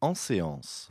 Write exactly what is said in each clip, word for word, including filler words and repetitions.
En séance.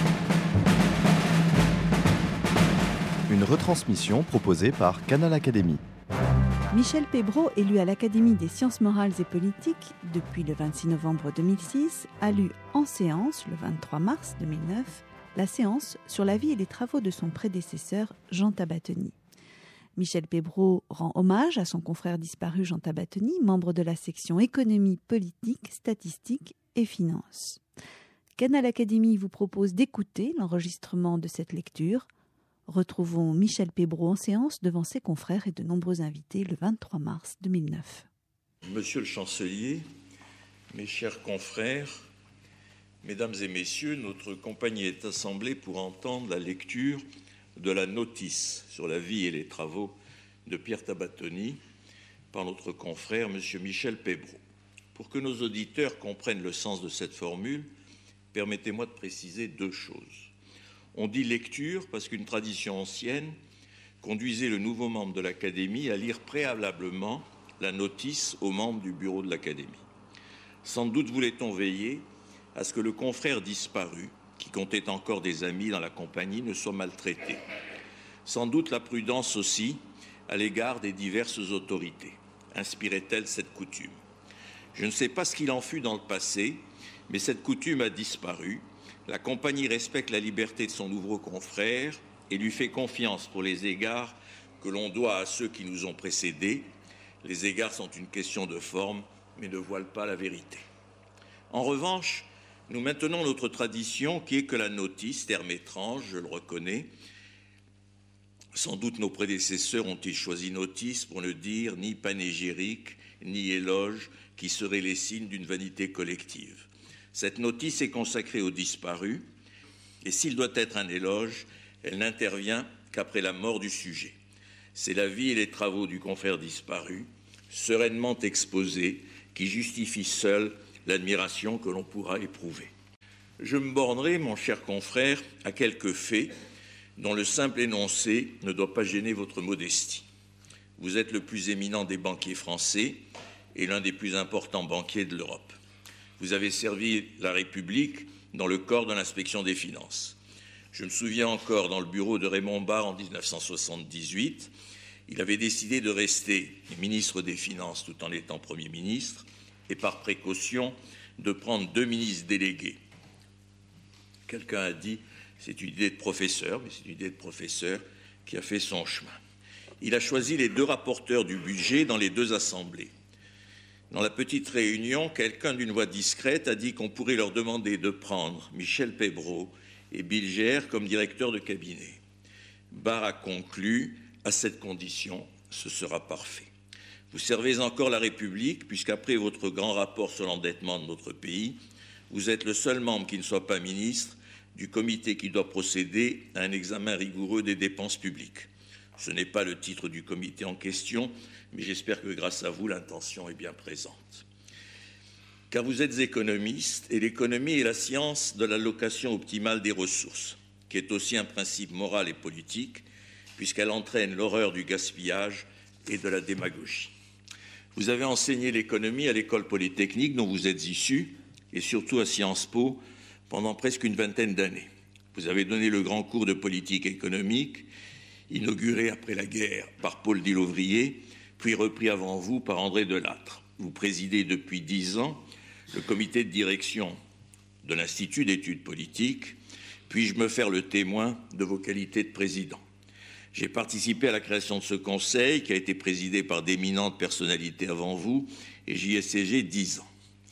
Une retransmission proposée par Canal Académie. Michel Pébro, élu à l'Académie des sciences morales et politiques depuis le vingt-six novembre deux mille six, a lu en séance, le vingt-trois mars deux mille neuf, la séance sur la vie et les travaux de son prédécesseur Jean Tabateny. Michel Pébro rend hommage à son confrère disparu Jean Tabateny, membre de la section économie, politique, statistique et finances. Canal Académie vous propose d'écouter l'enregistrement de cette lecture. Retrouvons Michel Pébro en séance devant ses confrères et de nombreux invités le vingt-trois mars deux mille neuf. Monsieur le chancelier, mes chers confrères, mesdames et messieurs, notre compagnie est assemblée pour entendre la lecture de la notice sur la vie et les travaux de Pierre Tabateny par notre confrère monsieur Michel Pébro. Pour que nos auditeurs comprennent le sens de cette formule, permettez-moi de préciser deux choses. On dit lecture parce qu'une tradition ancienne conduisait le nouveau membre de l'Académie à lire préalablement la notice aux membres du bureau de l'Académie. Sans doute voulait-on veiller à ce que le confrère disparu, qui comptait encore des amis dans la compagnie, ne soit maltraité. Sans doute la prudence aussi à l'égard des diverses autorités. Inspirait-elle cette coutume ? Je ne sais pas ce qu'il en fut dans le passé, mais cette coutume a disparu. La compagnie respecte la liberté de son nouveau confrère et lui fait confiance pour les égards que l'on doit à ceux qui nous ont précédés. Les égards sont une question de forme, mais ne voilent pas la vérité. En revanche, nous maintenons notre tradition qui est que la notice, terme étrange, je le reconnais, sans doute nos prédécesseurs ont-ils choisi notice pour ne dire ni panégyrique, ni éloge, qui seraient les signes d'une vanité collective. Cette notice est consacrée aux disparus, et s'il doit être un éloge, elle n'intervient qu'après la mort du sujet. C'est la vie et les travaux du confrère disparu, sereinement exposés, qui justifient seuls l'admiration que l'on pourra éprouver. Je me bornerai, mon cher confrère, à quelques faits dont le simple énoncé ne doit pas gêner votre modestie. Vous êtes le plus éminent des banquiers français et l'un des plus importants banquiers de l'Europe. Vous avez servi la République dans le corps de l'inspection des finances. Je me souviens encore dans le bureau de Raymond Barre en dix-neuf cent soixante-dix-huit, il avait décidé de rester ministre des Finances tout en étant Premier ministre et par précaution de prendre deux ministres délégués. Quelqu'un a dit c'est une idée de professeur, mais c'est une idée de professeur qui a fait son chemin. Il a choisi les deux rapporteurs du budget dans les deux assemblées. Dans la petite réunion, quelqu'un d'une voix discrète a dit qu'on pourrait leur demander de prendre Michel Pébro et Bilger comme directeurs de cabinet. Barre a conclu, à cette condition, ce sera parfait. Vous servez encore la République, puisqu'après votre grand rapport sur l'endettement de notre pays, vous êtes le seul membre qui ne soit pas ministre du comité qui doit procéder à un examen rigoureux des dépenses publiques. Ce n'est pas le titre du comité en question, mais j'espère que grâce à vous, l'intention est bien présente. Car vous êtes économiste, et l'économie est la science de l'allocation optimale des ressources, qui est aussi un principe moral et politique, puisqu'elle entraîne l'horreur du gaspillage et de la démagogie. Vous avez enseigné l'économie à l'école polytechnique dont vous êtes issu, et surtout à Sciences Po, pendant presque une vingtaine d'années. Vous avez donné le grand cours de politique économique, inauguré après la guerre par Paul Delouvrier, puis repris avant vous par André Delattre. Vous présidez depuis dix ans le comité de direction de l'Institut d'études politiques. Puis-je me faire le témoin de vos qualités de président ? J'ai participé à la création de ce conseil qui a été présidé par d'éminentes personnalités avant vous et j'y ai siégé dix ans.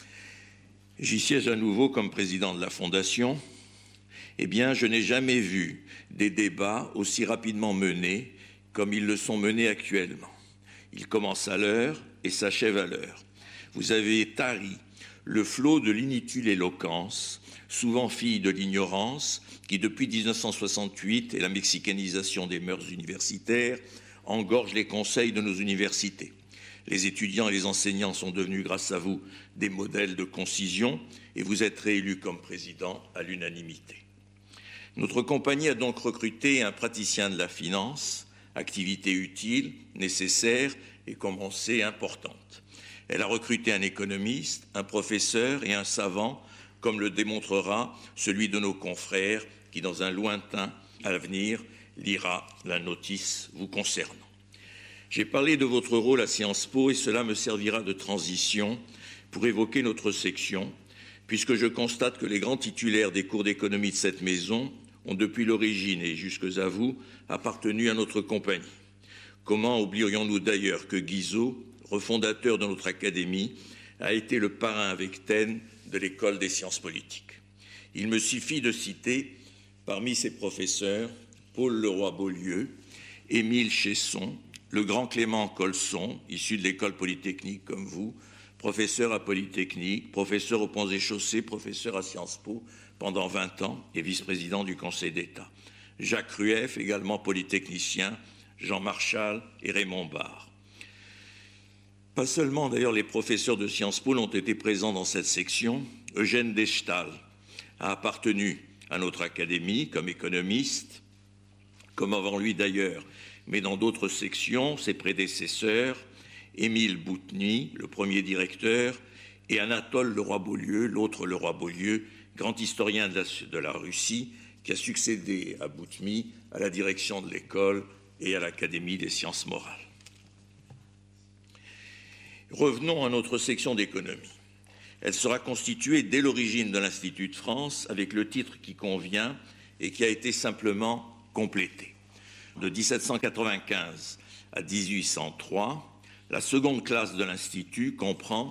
J'y siège à nouveau comme président de la Fondation. Eh bien, je n'ai jamais vu des débats aussi rapidement menés comme ils le sont menés actuellement. Ils commencent à l'heure et s'achèvent à l'heure. Vous avez tari le flot de l'inutile éloquence, souvent fille de l'ignorance, qui depuis dix-neuf cent soixante-huit et la mexicanisation des mœurs universitaires engorge les conseils de nos universités. Les étudiants et les enseignants sont devenus, grâce à vous, des modèles de concision et vous êtes réélu comme président à l'unanimité. Notre compagnie a donc recruté un praticien de la finance, activité utile, nécessaire et, comme on sait, importante. Elle a recruté un économiste, un professeur et un savant comme le démontrera celui de nos confrères qui, dans un lointain avenir, lira la notice vous concernant. J'ai parlé de votre rôle à Sciences Po et cela me servira de transition pour évoquer notre section, puisque je constate que les grands titulaires des cours d'économie de cette maison ont depuis l'origine et jusque à vous appartenu à notre compagnie. Comment oublierions-nous d'ailleurs que Guizot, refondateur de notre académie, a été le parrain avec Taine de l'école des sciences politiques. Il me suffit de citer parmi ses professeurs Paul Leroy-Beaulieu, Émile Chesson, le grand Clément Colson, issu de l'école polytechnique comme vous, professeur à Polytechnique, professeur aux Ponts et Chaussées, professeur à Sciences Po pendant vingt ans et vice-président du Conseil d'État. Jacques Rueff, également polytechnicien, Jean Marchal et Raymond Barre. Pas seulement d'ailleurs les professeurs de Sciences Po ont été présents dans cette section. Eugène Dechtal a appartenu à notre académie comme économiste, comme avant lui d'ailleurs, mais dans d'autres sections, ses prédécesseurs, Émile Boutny, le premier directeur, et Anatole Leroy-Beaulieu, l'autre Leroy-Beaulieu, grand historien de la, de la Russie, qui a succédé à Boutmy à la direction de l'école et à l'Académie des sciences morales. Revenons à notre section d'économie. Elle sera constituée dès l'origine de l'Institut de France avec le titre qui convient et qui a été simplement complété. De dix-sept cent quatre-vingt-quinze à dix-huit cent trois, la seconde classe de l'Institut comprend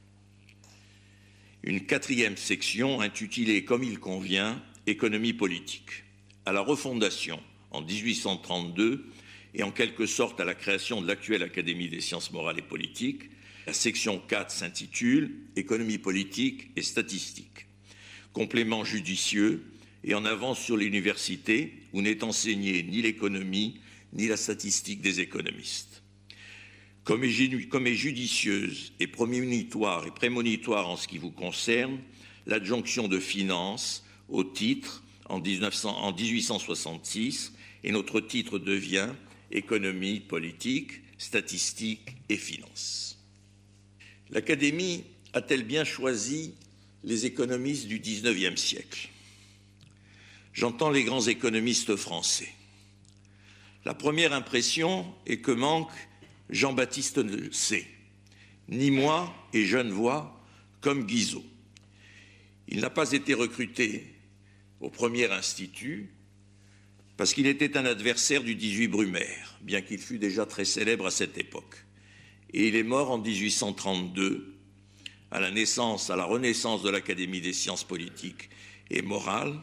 une quatrième section intitulée, comme il convient, Économie politique. À la refondation, en dix-huit cent trente-deux, et en quelque sorte à la création de l'actuelle Académie des sciences morales et politiques, la section quatre s'intitule Économie politique et statistique. Complément judicieux et en avance sur l'université où n'est enseignée ni l'économie ni la statistique des économistes. Comme est, comme est judicieuse et prémonitoire et prémonitoire en ce qui vous concerne, l'adjonction de finance au titre en, dix-neuf cents, en dix-huit cent soixante-six et notre titre devient Économie politique, statistique et finance. L'Académie a-t-elle bien choisi les économistes du dix-neuvième siècle? J'entends les grands économistes français. La première impression est que manque Jean-Baptiste C. Ni moi et Genevois comme Guizot. Il n'a pas été recruté au premier institut parce qu'il était un adversaire du dix-huit Brumaire, bien qu'il fût déjà très célèbre à cette époque. Et il est mort en dix-huit cent trente-deux, à la naissance, à la renaissance de l'Académie des sciences politiques et morales,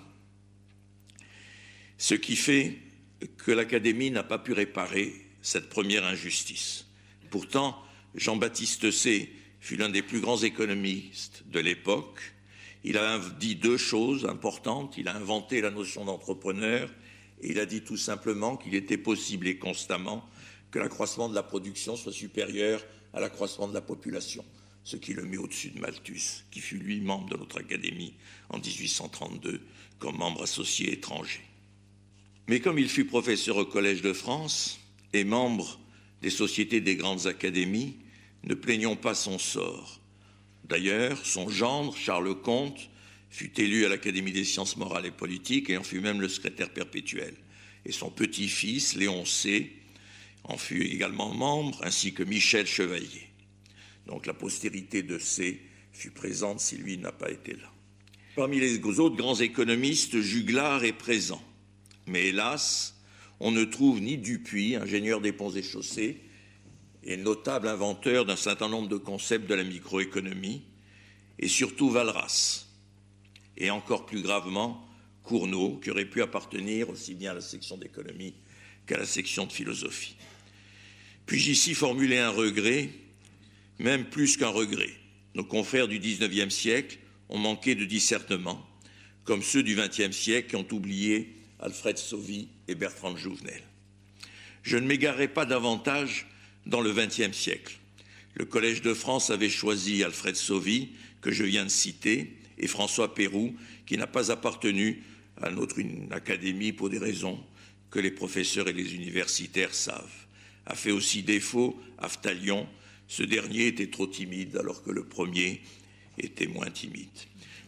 ce qui fait que l'Académie n'a pas pu réparer cette première injustice. Pourtant, Jean-Baptiste C. fut l'un des plus grands économistes de l'époque. Il a dit deux choses importantes. Il a inventé la notion d'entrepreneur et il a dit tout simplement qu'il était possible et constamment que l'accroissement de la production soit supérieur à l'accroissement de la population, ce qui le met au-dessus de Malthus, qui fut lui membre de notre Académie en dix-huit cent trente-deux comme membre associé étranger. Mais comme il fut professeur au Collège de France et membre des sociétés des grandes académies, ne plaignons pas son sort. D'ailleurs, son gendre, Charles Comte, fut élu à l'Académie des sciences morales et politiques et en fut même le secrétaire perpétuel. Et son petit-fils, Léon C., en fut également membre, ainsi que Michel Chevalier. Donc la postérité de C. fut présente si lui n'a pas été là. Parmi les autres grands économistes, Juglar est présent. Mais hélas, on ne trouve ni Dupuy, ingénieur des ponts et chaussées, et notable inventeur d'un certain nombre de concepts de la microéconomie, et surtout Walras, et encore plus gravement Cournot, qui aurait pu appartenir aussi bien à la section d'économie qu'à la section de philosophie. Puis-je ici formuler un regret, même plus qu'un regret. Nos confrères du dix-neuvième siècle ont manqué de discernement, comme ceux du vingtième siècle qui ont oublié Alfred Sauvy et Bertrand de Jouvenel. Je ne m'égarerai pas davantage dans le vingtième siècle. Le Collège de France avait choisi Alfred Sauvy, que je viens de citer, et François Péroux, qui n'a pas appartenu à notre académie pour des raisons que les professeurs et les universitaires savent. A fait aussi défaut Aftalion. Ce dernier était trop timide alors que le premier était moins timide.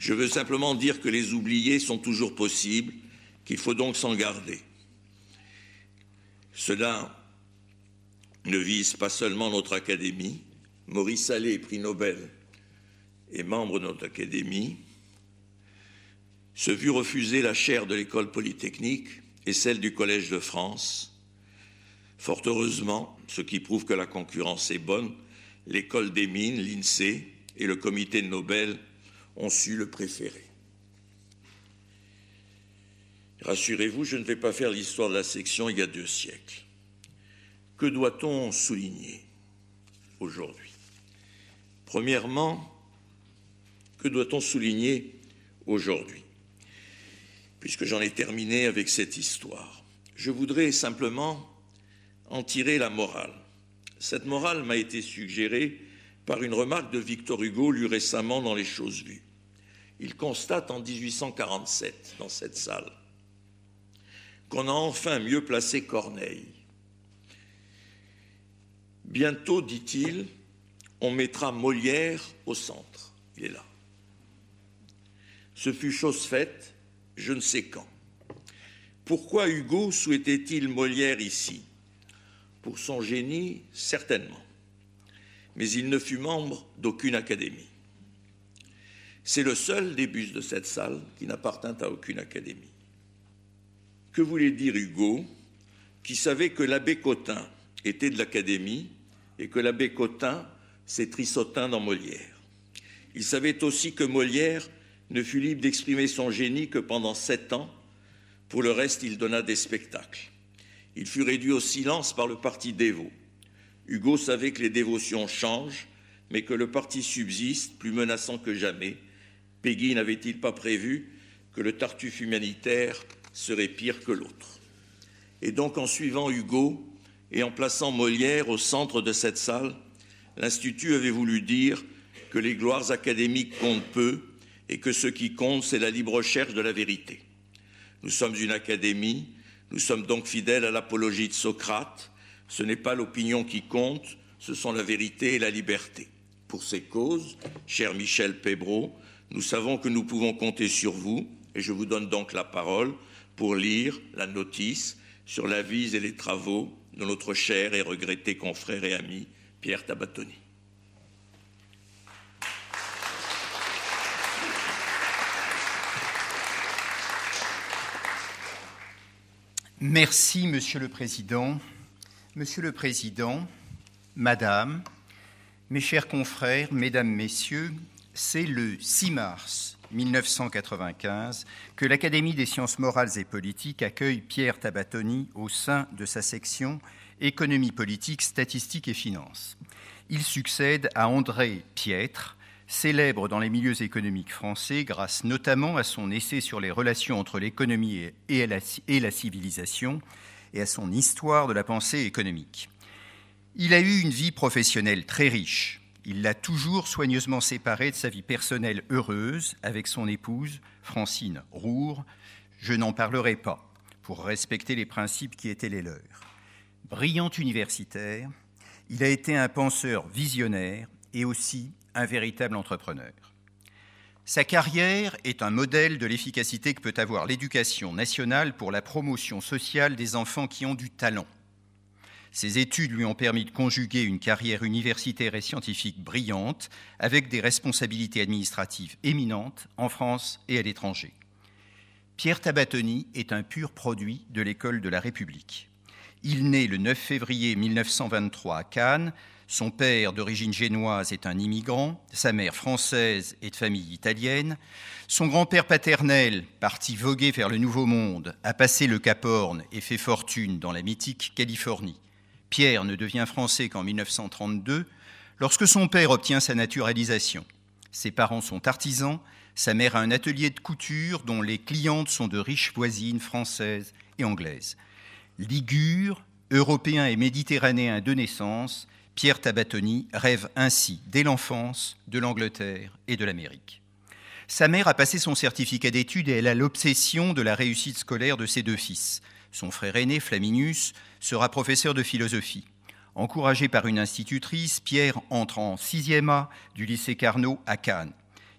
Je veux simplement dire que les oubliés sont toujours possibles, qu'il faut donc s'en garder. Cela ne vise pas seulement notre Académie. Maurice Allais, prix Nobel et membre de notre Académie, se vit refuser la chaire de l'École polytechnique et celle du Collège de France. Fort heureusement, ce qui prouve que la concurrence est bonne, l'École des mines, l'INSEE et le comité de Nobel ont su le préférer. Rassurez-vous, je ne vais pas faire l'histoire de la section il y a deux siècles. Que doit-on souligner aujourd'hui? Premièrement, que doit-on souligner aujourd'hui? Puisque j'en ai terminé avec cette histoire, je voudrais simplement en tirer la morale. Cette morale m'a été suggérée par une remarque de Victor Hugo lue récemment dans Les Choses vues. Il constate en dix-huit cent quarante-sept, dans cette salle, qu'on a enfin mieux placé Corneille. Bientôt, dit-il, on mettra Molière au centre. Il est là. Ce fut chose faite, je ne sais quand. Pourquoi Hugo souhaitait-il Molière ici? Pour son génie, certainement. Mais il ne fut membre d'aucune académie. C'est le seul des bustes de cette salle qui n'appartint à aucune académie. Que voulait dire Hugo, qui savait que l'abbé Cotin était de l'Académie et que l'abbé Cotin, c'est Trissotin dans Molière. Il savait aussi que Molière ne fut libre d'exprimer son génie que pendant sept ans. Pour le reste, il donna des spectacles. Il fut réduit au silence par le parti dévot. Hugo savait que les dévotions changent, mais que le parti subsiste, plus menaçant que jamais. Péguy n'avait-il pas prévu que le Tartuffe humanitaire serait pire que l'autre? Et donc, en suivant Hugo et en plaçant Molière au centre de cette salle, l'Institut avait voulu dire que les gloires académiques comptent peu et que ce qui compte, c'est la libre recherche de la vérité. Nous sommes une académie, nous sommes donc fidèles à l'apologie de Socrate. Ce n'est pas l'opinion qui compte, ce sont la vérité et la liberté. Pour ces causes, cher Michel Pébreau, nous savons que nous pouvons compter sur vous, et je vous donne donc la parole pour lire la notice sur l'avis et les travaux de notre cher et regretté confrère et ami Pierre Tabatoni. Merci, Monsieur le Président. Monsieur le Président, Madame, mes chers confrères, Mesdames, Messieurs, c'est le six mars mille neuf cent quatre-vingt-quinze que l'Académie des sciences morales et politiques accueille Pierre Tabatoni au sein de sa section Économie politique, statistique et finances. Il succède à André Piètre, célèbre dans les milieux économiques français grâce notamment à son essai sur les relations entre l'économie et la, et la civilisation et à son histoire de la pensée économique. Il a eu une vie professionnelle très riche. Il l'a toujours soigneusement séparée de sa vie personnelle heureuse avec son épouse, Francine Roure. Je n'en parlerai pas, pour respecter les principes qui étaient les leurs. Brillant universitaire, il a été un penseur visionnaire et aussi un véritable entrepreneur. Sa carrière est un modèle de l'efficacité que peut avoir l'éducation nationale pour la promotion sociale des enfants qui ont du talent. Ses études lui ont permis de conjuguer une carrière universitaire et scientifique brillante avec des responsabilités administratives éminentes en France et à l'étranger. Pierre Tabatoni est un pur produit de l'école de la République. Il naît le neuf février mille neuf cent vingt-trois à Cannes. Son père, d'origine génoise, est un immigrant, sa mère française est de famille italienne. Son grand-père paternel, parti voguer vers le Nouveau Monde, a passé le Cap Horn et fait fortune dans la mythique Californie. Pierre ne devient français qu'en mille neuf cent trente-deux, lorsque son père obtient sa naturalisation. Ses parents sont artisans, sa mère a un atelier de couture dont les clientes sont de riches voisines françaises et anglaises. Ligure, européen et méditerranéen de naissance, Pierre Tabatoni rêve ainsi, dès l'enfance, de l'Angleterre et de l'Amérique. Sa mère a passé son certificat d'études et elle a l'obsession de la réussite scolaire de ses deux fils. Son frère aîné, Flaminius, sera professeur de philosophie. Encouragé par une institutrice, Pierre entre en sixième A du lycée Carnot à Cannes.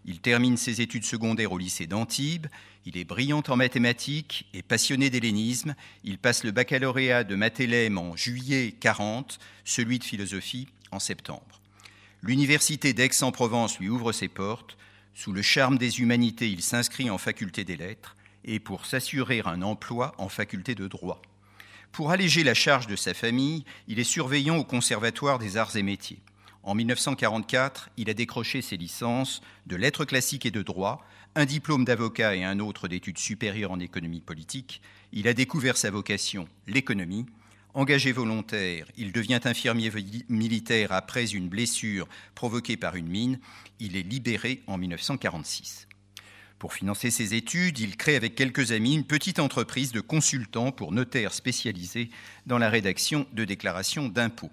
Il termine ses études secondaires au lycée d'Antibes. Il est brillant en mathématiques et passionné d'hellénisme. Il passe le baccalauréat de Mathélème en juillet quarante, celui de philosophie en septembre. L'université d'Aix-en-Provence lui ouvre ses portes. Sous le charme des humanités, il s'inscrit en faculté des lettres et pour s'assurer un emploi en faculté de droit. Pour alléger la charge de sa famille, il est surveillant au Conservatoire des arts et métiers. En mille neuf cent quarante-quatre, il a décroché ses licences de lettres classiques et de droit, un diplôme d'avocat et un autre d'études supérieures en économie politique. Il a découvert sa vocation, l'économie. Engagé volontaire, il devient infirmier militaire après une blessure provoquée par une mine. Il est libéré en mille neuf cent quarante-six. Pour financer ses études, il crée avec quelques amis une petite entreprise de consultants pour notaires spécialisés dans la rédaction de déclarations d'impôts.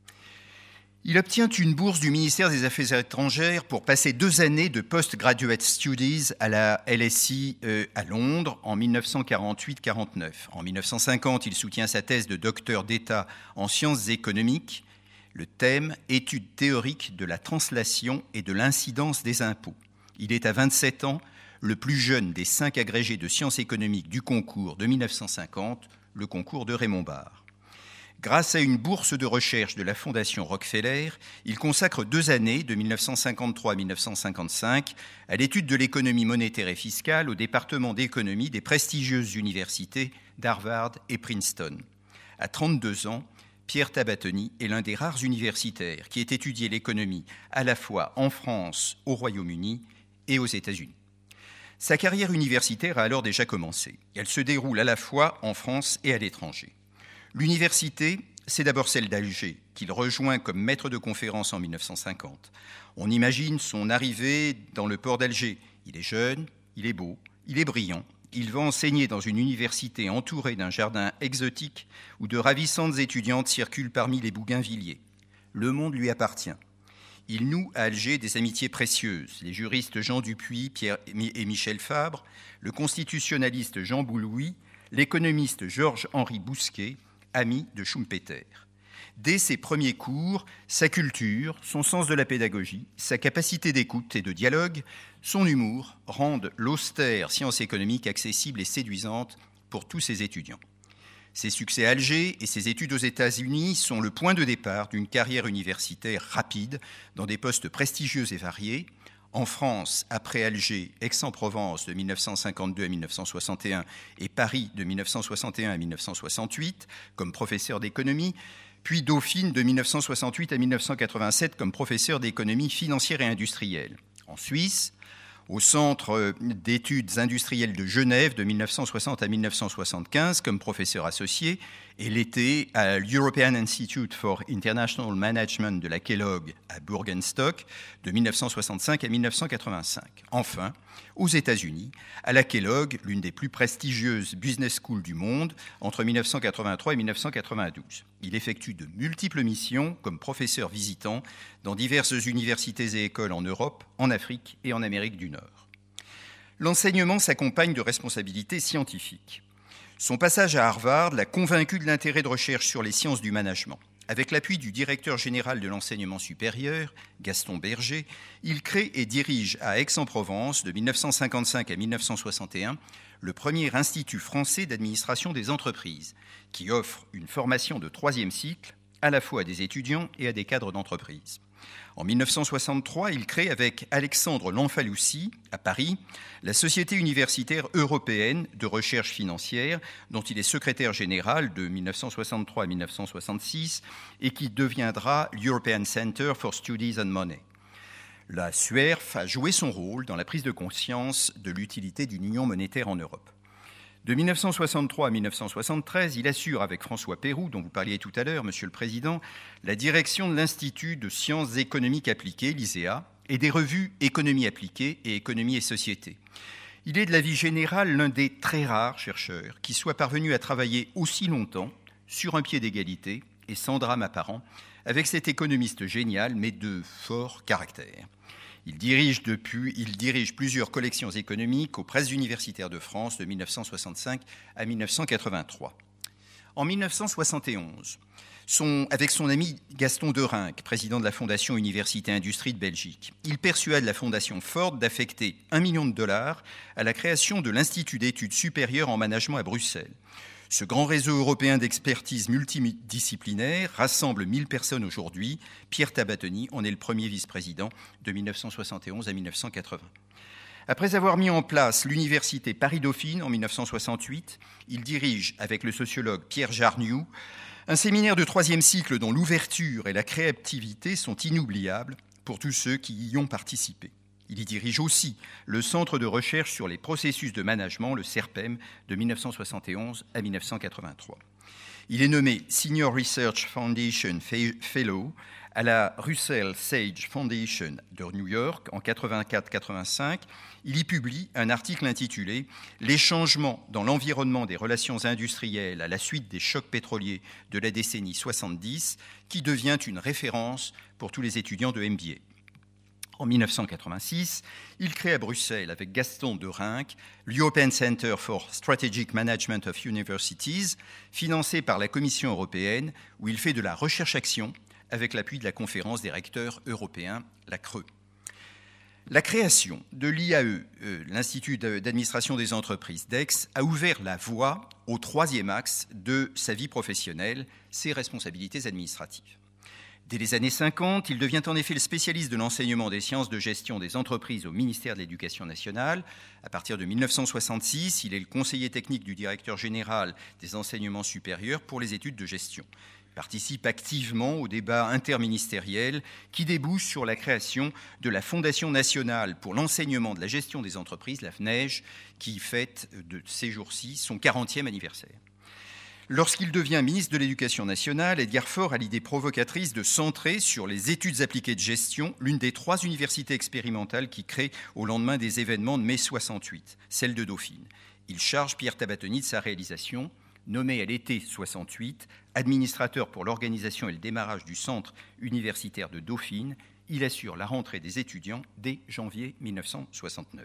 Il obtient une bourse du ministère des Affaires étrangères pour passer deux années de Postgraduate Studies à la L S I euh, à Londres en mille neuf cent quarante-huit quarante-neuf. En mille neuf cent cinquante, il soutient sa thèse de docteur d'État en sciences économiques, le thème « Études théoriques de la translation et de l'incidence des impôts ». Il est à vingt-sept ans le plus jeune des cinq agrégés de sciences économiques du concours de mille neuf cent cinquante, le concours de Raymond Barre. Grâce à une bourse de recherche de la Fondation Rockefeller, il consacre deux années, de mille neuf cent cinquante-trois à mille neuf cent cinquante-cinq, à l'étude de l'économie monétaire et fiscale au département d'économie des prestigieuses universités d'Harvard et Princeton. À trente-deux ans, Pierre Tabatoni est l'un des rares universitaires qui ait étudié l'économie à la fois en France, au Royaume-Uni et aux États-Unis. Sa carrière universitaire a alors déjà commencé. Elle se déroule à la fois en France et à l'étranger. L'université, c'est d'abord celle d'Alger, qu'il rejoint comme maître de conférence en mille neuf cent cinquante. On imagine son arrivée dans le port d'Alger. Il est jeune, il est beau, il est brillant. Il va enseigner dans une université entourée d'un jardin exotique où de ravissantes étudiantes circulent parmi les bougainvilliers. Le monde lui appartient. Il noue à Alger des amitiés précieuses. Les juristes Jean Dupuy Pierre et Michel Fabre, le constitutionnaliste Jean Boulouis, l'économiste Georges-Henri Bousquet, ami de Schumpeter. Dès ses premiers cours, sa culture, son sens de la pédagogie, sa capacité d'écoute et de dialogue, son humour rendent l'austère science économique accessible et séduisante pour tous ses étudiants. Ses succès à Alger et ses études aux États-Unis sont le point de départ d'une carrière universitaire rapide dans des postes prestigieux et variés. En France, après Alger, Aix-en-Provence de mille neuf cent cinquante-deux à mille neuf cent soixante et un et Paris de mille neuf cent soixante et un à mille neuf cent soixante-huit comme professeur d'économie, puis Dauphine de mille neuf cent soixante-huit à mille neuf cent quatre-vingt-sept comme professeur d'économie financière et industrielle. En Suisse, au Centre d'études industrielles de Genève de mille neuf cent soixante à mille neuf cent soixante-quinze comme professeur associé et l'été à l'European Institute for International Management de la Kellogg à Burgenstock de mille neuf cent soixante-cinq à mille neuf cent quatre-vingt-cinq. Enfin, aux États-Unis, à la Kellogg, l'une des plus prestigieuses business schools du monde, entre mille neuf cent quatre-vingt-trois et mille neuf cent quatre-vingt-douze. Il effectue de multiples missions comme professeur visitant dans diverses universités et écoles en Europe, en Afrique et en Amérique du Nord. L'enseignement s'accompagne de responsabilités scientifiques. Son passage à Harvard l'a convaincu de l'intérêt de recherche sur les sciences du management. Avec l'appui du directeur général de l'enseignement supérieur, Gaston Berger, il crée et dirige à Aix-en-Provence, de mille neuf cent cinquante-cinq à mille neuf cent soixante et un, le premier institut français d'administration des entreprises, qui offre une formation de troisième cycle à la fois à des étudiants et à des cadres d'entreprise. En mille neuf cent soixante-trois, il crée avec Alexandre Lanfaloussi, à Paris, la Société universitaire européenne de recherche financière, dont il est secrétaire général de mille neuf cent soixante-trois à mille neuf cent soixante-six et qui deviendra l'European Center for Studies on Money. La S U E R F a joué son rôle dans la prise de conscience de l'utilité d'une union monétaire en Europe. De mille neuf cent soixante-trois à mille neuf cent soixante-treize, il assure avec François Pérou, dont vous parliez tout à l'heure, Monsieur le Président, la direction de l'Institut de sciences économiques appliquées, l'I S E A, et des revues Économie appliquée et Économie et Société. Il est de la vie générale l'un des très rares chercheurs qui soit parvenu à travailler aussi longtemps, sur un pied d'égalité et sans drame apparent, avec cet économiste génial, mais de fort caractère. Il dirige, depuis, il dirige plusieurs collections économiques aux presses universitaires de France de mille neuf cent soixante-cinq à mille neuf cent quatre-vingt-trois. En mille neuf cent soixante et onze, son, avec son ami Gaston Derenc, président de la Fondation Université Industrie de Belgique, il persuade la Fondation Ford d'affecter un million de dollars à la création de l'Institut d'études supérieures en management à Bruxelles. Ce grand réseau européen d'expertise multidisciplinaire rassemble mille personnes aujourd'hui. Pierre Tabatoni en est le premier vice-président de mille neuf cent soixante et onze à mille neuf cent quatre-vingts. Après avoir mis en place l'université Paris-Dauphine en mille neuf cent soixante-huit, il dirige, avec le sociologue Pierre Jarniou, un séminaire de troisième cycle dont l'ouverture et la créativité sont inoubliables pour tous ceux qui y ont participé. Il y dirige aussi le Centre de recherche sur les processus de management, le CERPEM, de mille neuf cent soixante et onze à mille neuf cent quatre-vingt-trois. Il est nommé Senior Research Foundation Fellow à la Russell Sage Foundation de New York en quatre-vingt-quatre quatre-vingt-cinq. Il y publie un article intitulé « Les changements dans l'environnement des relations industrielles à la suite des chocs pétroliers de la décennie soixante-dix » qui devient une référence pour tous les étudiants de M B A. En mille neuf cent quatre-vingt-six, il crée à Bruxelles, avec Gaston Derenc, l'European Center for Strategic Management of Universities, financé par la Commission européenne, où il fait de la recherche-action avec l'appui de la Conférence des recteurs européens, la C R E. La création de l'I A E, euh, l'Institut d'administration des entreprises d'Aix, a ouvert la voie au troisième axe de sa vie professionnelle, ses responsabilités administratives. Dès les années cinquante, il devient en effet le spécialiste de l'enseignement des sciences de gestion des entreprises au ministère de l'Éducation nationale. À partir de mille neuf cent soixante-six, il est le conseiller technique du directeur général des enseignements supérieurs pour les études de gestion. Il participe activement au débat interministériel qui débouche sur la création de la Fondation nationale pour l'enseignement de la gestion des entreprises, la F N E G, qui fête de ces jours-ci son quarantième anniversaire. Lorsqu'il devient ministre de l'Éducation nationale, Edgar Faure a l'idée provocatrice de centrer sur les études appliquées de gestion l'une des trois universités expérimentales qui crée au lendemain des événements de mai soixante-huit, celle de Dauphine. Il charge Pierre Tabatoni de sa réalisation. Nommé à l'été soixante-huit, administrateur pour l'organisation et le démarrage du centre universitaire de Dauphine, il assure la rentrée des étudiants dès janvier mille neuf cent soixante-neuf.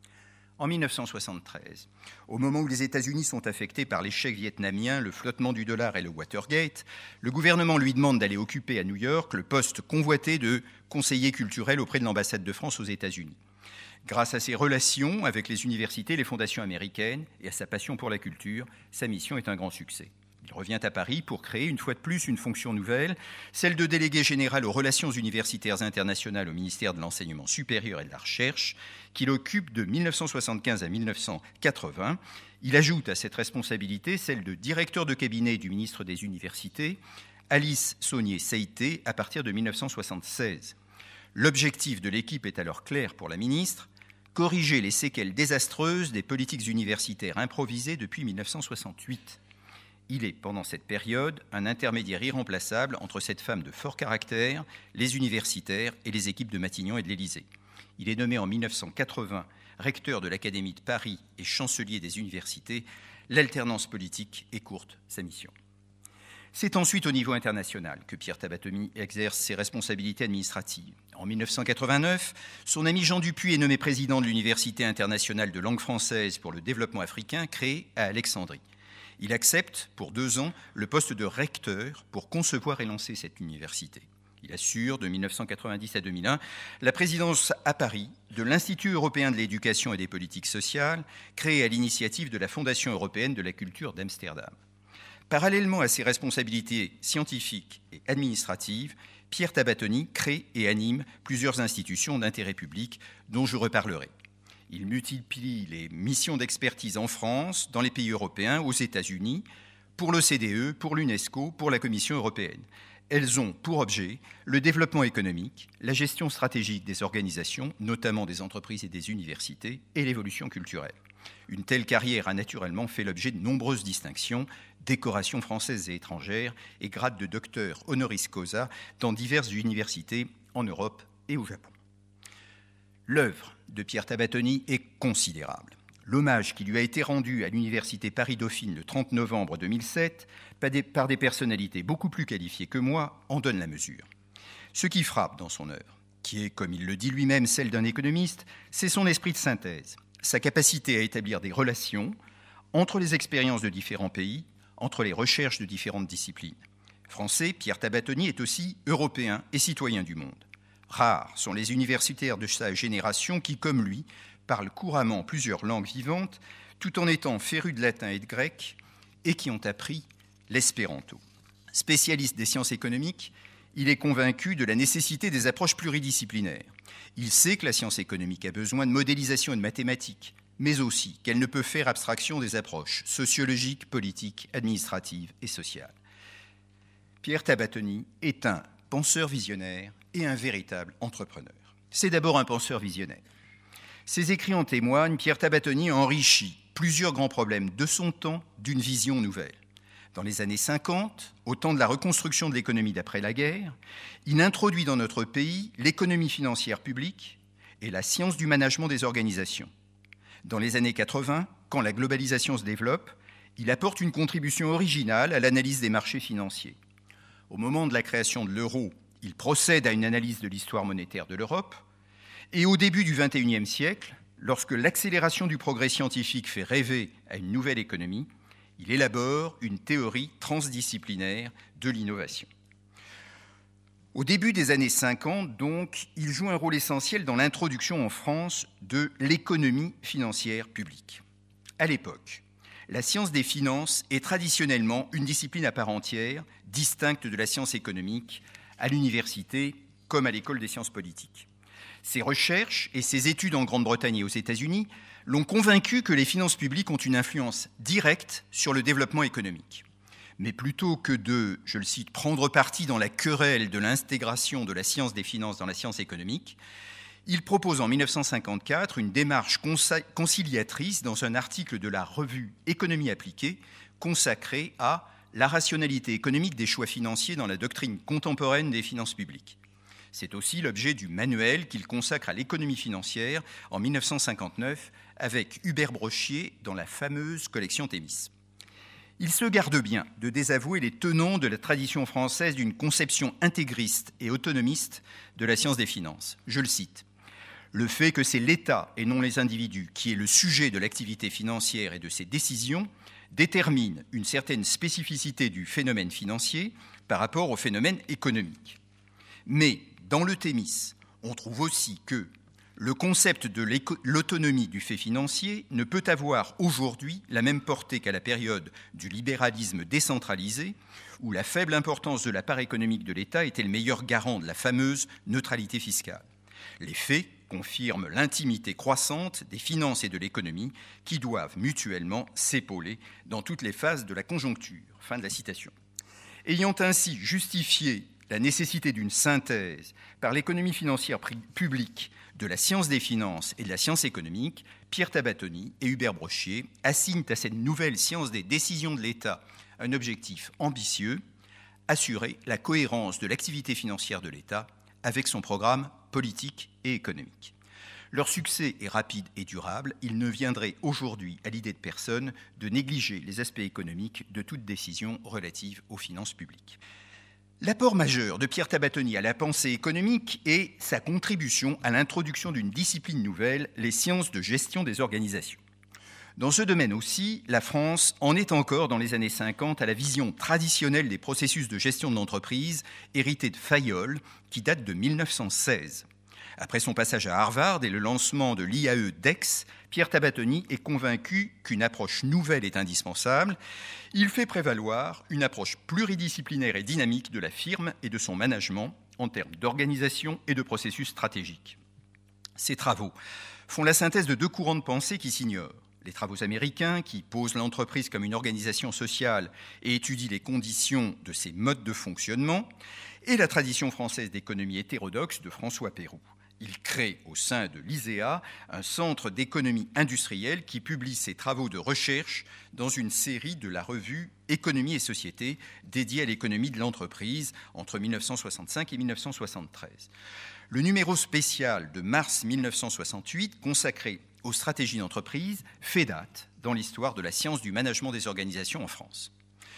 En mille neuf cent soixante-treize, au moment où les États-Unis sont affectés par l'échec vietnamien, le flottement du dollar et le Watergate, le gouvernement lui demande d'aller occuper à New York le poste convoité de conseiller culturel auprès de l'ambassade de France aux États-Unis. Grâce à ses relations avec les universités et les fondations américaines et à sa passion pour la culture, sa mission est un grand succès. Il revient à Paris pour créer une fois de plus une fonction nouvelle, celle de délégué général aux relations universitaires internationales au ministère de l'Enseignement supérieur et de la Recherche, qu'il occupe de mille neuf cent soixante-quinze à mille neuf cent quatre-vingts. Il ajoute à cette responsabilité celle de directeur de cabinet du ministre des Universités, Alice Saunier-Seïté, à partir de mille neuf cent soixante-seize. L'objectif de l'équipe est alors clair pour la ministre, corriger les séquelles désastreuses des politiques universitaires improvisées depuis mille neuf cent soixante-huit. Il est, pendant cette période, un intermédiaire irremplaçable entre cette femme de fort caractère, les universitaires et les équipes de Matignon et de l'Élysée. Il est nommé en mille neuf cent quatre-vingts recteur de l'Académie de Paris et chancelier des universités. L'alternance politique est courte, sa mission. C'est ensuite au niveau international que Pierre Tabatoni exerce ses responsabilités administratives. En mille neuf cent quatre-vingt-neuf, son ami Jean Dupuy est nommé président de l'Université internationale de langue française pour le développement africain, créée à Alexandrie. Il accepte, pour deux ans, le poste de recteur pour concevoir et lancer cette université. Il assure, de mille neuf cent quatre-vingt-dix à deux mille un, la présidence à Paris de l'Institut européen de l'éducation et des politiques sociales, créé à l'initiative de la Fondation européenne de la culture d'Amsterdam. Parallèlement à ses responsabilités scientifiques et administratives, Pierre Tabatoni crée et anime plusieurs institutions d'intérêt public dont je reparlerai. Il multiplie les missions d'expertise en France, dans les pays européens, aux États-Unis, pour l'O C D E, pour l'UNESCO, pour la Commission européenne. Elles ont pour objet le développement économique, la gestion stratégique des organisations, notamment des entreprises et des universités, et l'évolution culturelle. Une telle carrière a naturellement fait l'objet de nombreuses distinctions, décorations françaises et étrangères et grades de docteur honoris causa dans diverses universités en Europe et au Japon. L'œuvre de Pierre Tabatoni est considérable. L'hommage qui lui a été rendu à l'Université Paris-Dauphine le trente novembre deux mille sept par des personnalités beaucoup plus qualifiées que moi en donne la mesure. Ce qui frappe dans son œuvre, qui est, comme il le dit lui-même, celle d'un économiste, c'est son esprit de synthèse, sa capacité à établir des relations entre les expériences de différents pays, entre les recherches de différentes disciplines. Français, Pierre Tabatoni est aussi européen et citoyen du monde. Rares sont les universitaires de sa génération qui, comme lui, parlent couramment plusieurs langues vivantes, tout en étant férus de latin et de grec, et qui ont appris l'espéranto. Spécialiste des sciences économiques, il est convaincu de la nécessité des approches pluridisciplinaires. Il sait que la science économique a besoin de modélisation et de mathématiques, mais aussi qu'elle ne peut faire abstraction des approches sociologiques, politiques, administratives et sociales. Pierre Tabatoni est un penseur visionnaire et un véritable entrepreneur. C'est d'abord un penseur visionnaire. Ses écrits en témoignent, Pierre Tabatoni a enrichi plusieurs grands problèmes de son temps d'une vision nouvelle. Dans les années cinquante, au temps de la reconstruction de l'économie d'après la guerre, il introduit dans notre pays l'économie financière publique et la science du management des organisations. Dans les années quatre-vingts, quand la globalisation se développe, il apporte une contribution originale à l'analyse des marchés financiers. Au moment de la création de l'euro, il procède à une analyse de l'histoire monétaire de l'Europe. Et au début du vingt et unième siècle, lorsque l'accélération du progrès scientifique fait rêver à une nouvelle économie, il élabore une théorie transdisciplinaire de l'innovation. Au début des années cinquante, donc, il joue un rôle essentiel dans l'introduction en France de l'économie financière publique. À l'époque, la science des finances est traditionnellement une discipline à part entière, distincte de la science économique, à l'université comme à l'école des sciences politiques. Ses recherches et ses études en Grande-Bretagne et aux États-Unis l'ont convaincu que les finances publiques ont une influence directe sur le développement économique. Mais plutôt que de, je le cite, prendre parti dans la querelle de l'intégration de la science des finances dans la science économique, il propose en mille neuf cent cinquante-quatre une démarche conciliatrice dans un article de la revue Économie appliquée consacré à la rationalité économique des choix financiers dans la doctrine contemporaine des finances publiques. C'est aussi l'objet du manuel qu'il consacre à l'économie financière en mille neuf cent cinquante-neuf avec Hubert Brochier dans la fameuse collection Thémis. Il se garde bien de désavouer les tenants de la tradition française d'une conception intégriste et autonomiste de la science des finances. Je le cite. « Le fait que c'est l'État et non les individus qui est le sujet de l'activité financière et de ses décisions détermine une certaine spécificité du phénomène financier par rapport au phénomène économique. Mais dans le Thémis, on trouve aussi que le concept de l'autonomie du fait financier ne peut avoir aujourd'hui la même portée qu'à la période du libéralisme décentralisé, où la faible importance de la part économique de l'État était le meilleur garant de la fameuse neutralité fiscale. Les faits confirment l'intimité croissante des finances et de l'économie qui doivent mutuellement s'épauler dans toutes les phases de la conjoncture. » Fin de la citation. Ayant ainsi justifié la nécessité d'une synthèse par l'économie financière publique de la science des finances et de la science économique, Pierre Tabatoni et Hubert Brochier assignent à cette nouvelle science des décisions de l'État un objectif ambitieux, assurer la cohérence de l'activité financière de l'État avec son programme politique et économique. Leur succès est rapide et durable. Il ne viendrait aujourd'hui à l'idée de personne de négliger les aspects économiques de toute décision relative aux finances publiques. L'apport majeur de Pierre Tabatoni à la pensée économique est sa contribution à l'introduction d'une discipline nouvelle, les sciences de gestion des organisations. Dans ce domaine aussi, la France en est encore dans les années cinquante à la vision traditionnelle des processus de gestion de l'entreprise, héritée de Fayol, qui date de mille neuf cent seize. Après son passage à Harvard et le lancement de l'I A E D E X, Pierre Tabatoni est convaincu qu'une approche nouvelle est indispensable. Il fait prévaloir une approche pluridisciplinaire et dynamique de la firme et de son management en termes d'organisation et de processus stratégiques. Ces travaux font la synthèse de deux courants de pensée qui s'ignorent. Les travaux américains, qui posent l'entreprise comme une organisation sociale et étudient les conditions de ses modes de fonctionnement, et la tradition française d'économie hétérodoxe de François Peyroux. Il crée au sein de l'I S E A un centre d'économie industrielle qui publie ses travaux de recherche dans une série de la revue Économie et Société dédiée à l'économie de l'entreprise entre mille neuf cent soixante-cinq et mille neuf cent soixante-treize. Le numéro spécial de mars mille neuf cent soixante-huit, consacré aux stratégies d'entreprise, fait date dans l'histoire de la science du management des organisations en France.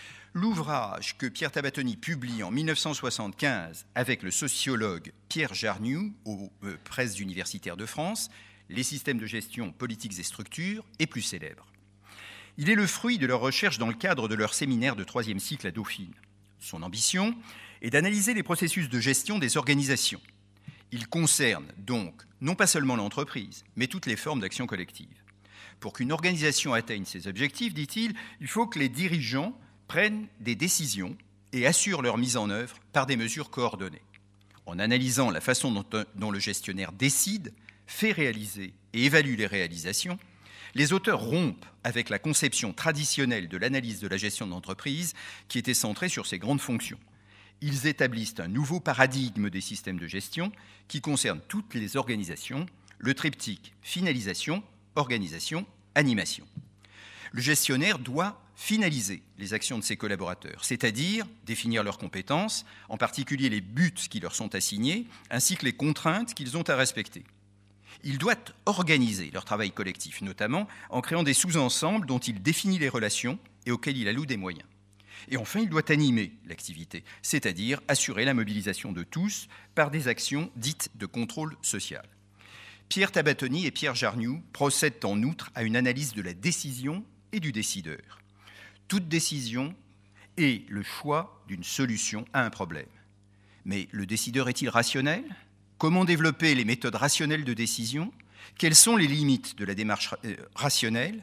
L'ouvrage que Pierre Tabatoni publie en mille neuf cent soixante-quinze avec le sociologue Pierre Jarniou aux euh, presses universitaires de France, Les systèmes de gestion, politiques et structures, est plus célèbre. Il est le fruit de leurs recherches dans le cadre de leur séminaire de troisième cycle à Dauphine. Son ambition est d'analyser les processus de gestion des organisations. Il concerne donc non pas seulement l'entreprise, mais toutes les formes d'action collective. Pour qu'une organisation atteigne ses objectifs, dit-il, il faut que les dirigeants prennent des décisions et assurent leur mise en œuvre par des mesures coordonnées. En analysant la façon dont, dont le gestionnaire décide, fait réaliser et évalue les réalisations, les auteurs rompent avec la conception traditionnelle de l'analyse de la gestion d'entreprise qui était centrée sur ses grandes fonctions. Ils établissent un nouveau paradigme des systèmes de gestion qui concerne toutes les organisations, le triptyque finalisation, organisation, animation. Le gestionnaire doit finaliser les actions de ses collaborateurs, c'est-à-dire définir leurs compétences, en particulier les buts qui leur sont assignés, ainsi que les contraintes qu'ils ont à respecter. Il doit organiser leur travail collectif, notamment en créant des sous-ensembles dont il définit les relations et auxquels il alloue des moyens. Et enfin, il doit animer l'activité, c'est-à-dire assurer la mobilisation de tous par des actions dites de contrôle social. Pierre Tabatoni et Pierre Jarniou procèdent en outre à une analyse de la décision et du décideur. Toute décision est le choix d'une solution à un problème. Mais le décideur est-il rationnel ? Comment développer les méthodes rationnelles de décision ? Quelles sont les limites de la démarche rationnelle ?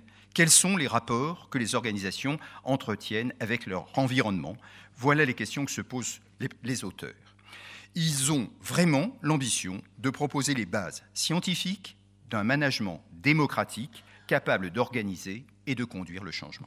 Quels sont les rapports que les organisations entretiennent avec leur environnement ? Voilà les questions que se posent les, les auteurs. Ils ont vraiment l'ambition de proposer les bases scientifiques d'un management démocratique capable d'organiser et de conduire le changement.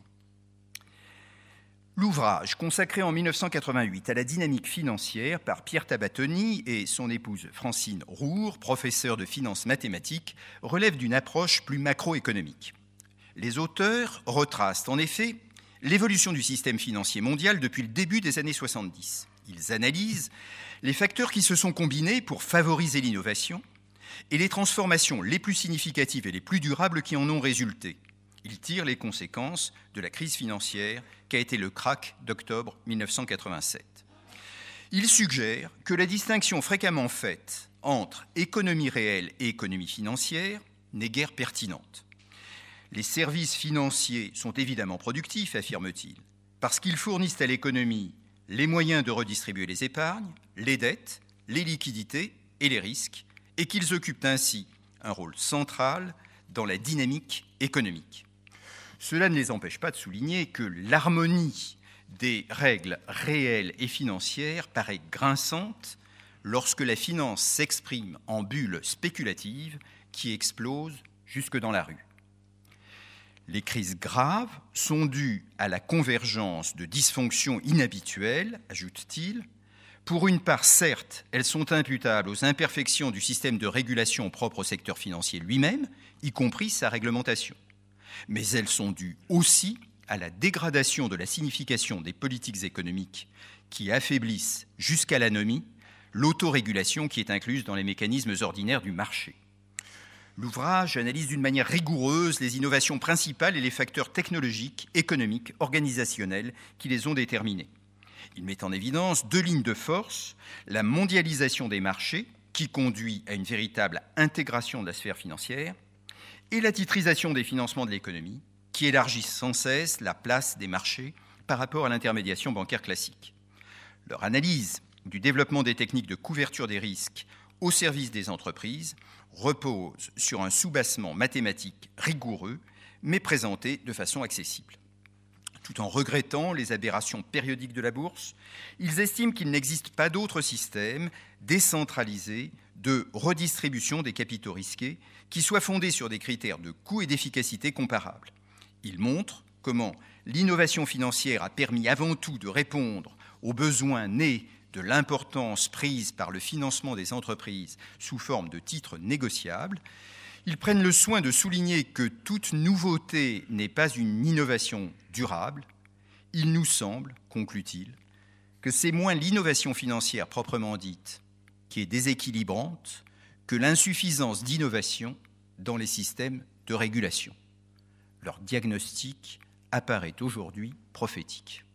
L'ouvrage, consacré en mille neuf cent quatre-vingt-huit à la dynamique financière par Pierre Tabatoni et son épouse Francine Roure, professeure de finances mathématiques, relève d'une approche plus macroéconomique. Les auteurs retracent en effet l'évolution du système financier mondial depuis le début des années soixante-dix. Ils analysent les facteurs qui se sont combinés pour favoriser l'innovation et les transformations les plus significatives et les plus durables qui en ont résulté. Ils tirent les conséquences de la crise financière qu'a été le krach d'octobre mille neuf cent quatre-vingt-sept. Ils suggèrent que la distinction fréquemment faite entre économie réelle et économie financière n'est guère pertinente. Les services financiers sont évidemment productifs, affirme-t-il, parce qu'ils fournissent à l'économie les moyens de redistribuer les épargnes, les dettes, les liquidités et les risques, et qu'ils occupent ainsi un rôle central dans la dynamique économique. Cela ne les empêche pas de souligner que l'harmonie des règles réelles et financières paraît grinçante lorsque la finance s'exprime en bulles spéculatives qui explosent jusque dans la rue. Les crises graves sont dues à la convergence de dysfonctions inhabituelles, ajoute-t-il. Pour une part, certes, elles sont imputables aux imperfections du système de régulation propre au secteur financier lui-même, y compris sa réglementation. Mais elles sont dues aussi à la dégradation de la signification des politiques économiques qui affaiblissent jusqu'à l'anomie l'autorégulation qui est incluse dans les mécanismes ordinaires du marché. L'ouvrage analyse d'une manière rigoureuse les innovations principales et les facteurs technologiques, économiques, organisationnels qui les ont déterminés. Il met en évidence deux lignes de force, la mondialisation des marchés, qui conduit à une véritable intégration de la sphère financière, et la titrisation des financements de l'économie, qui élargissent sans cesse la place des marchés par rapport à l'intermédiation bancaire classique. Leur analyse du développement des techniques de couverture des risques au service des entreprises repose sur un soubassement mathématique rigoureux, mais présenté de façon accessible. Tout en regrettant les aberrations périodiques de la bourse, ils estiment qu'il n'existe pas d'autre système décentralisé de redistribution des capitaux risqués qui soit fondé sur des critères de coût et d'efficacité comparables. Ils montrent comment l'innovation financière a permis avant tout de répondre aux besoins nés de l'importance prise par le financement des entreprises sous forme de titres négociables. Ils prennent le soin de souligner que toute nouveauté n'est pas une innovation durable. Il nous semble, conclut-il, que c'est moins l'innovation financière proprement dite qui est déséquilibrante que l'insuffisance d'innovation dans les systèmes de régulation. Leur diagnostic apparaît aujourd'hui prophétique.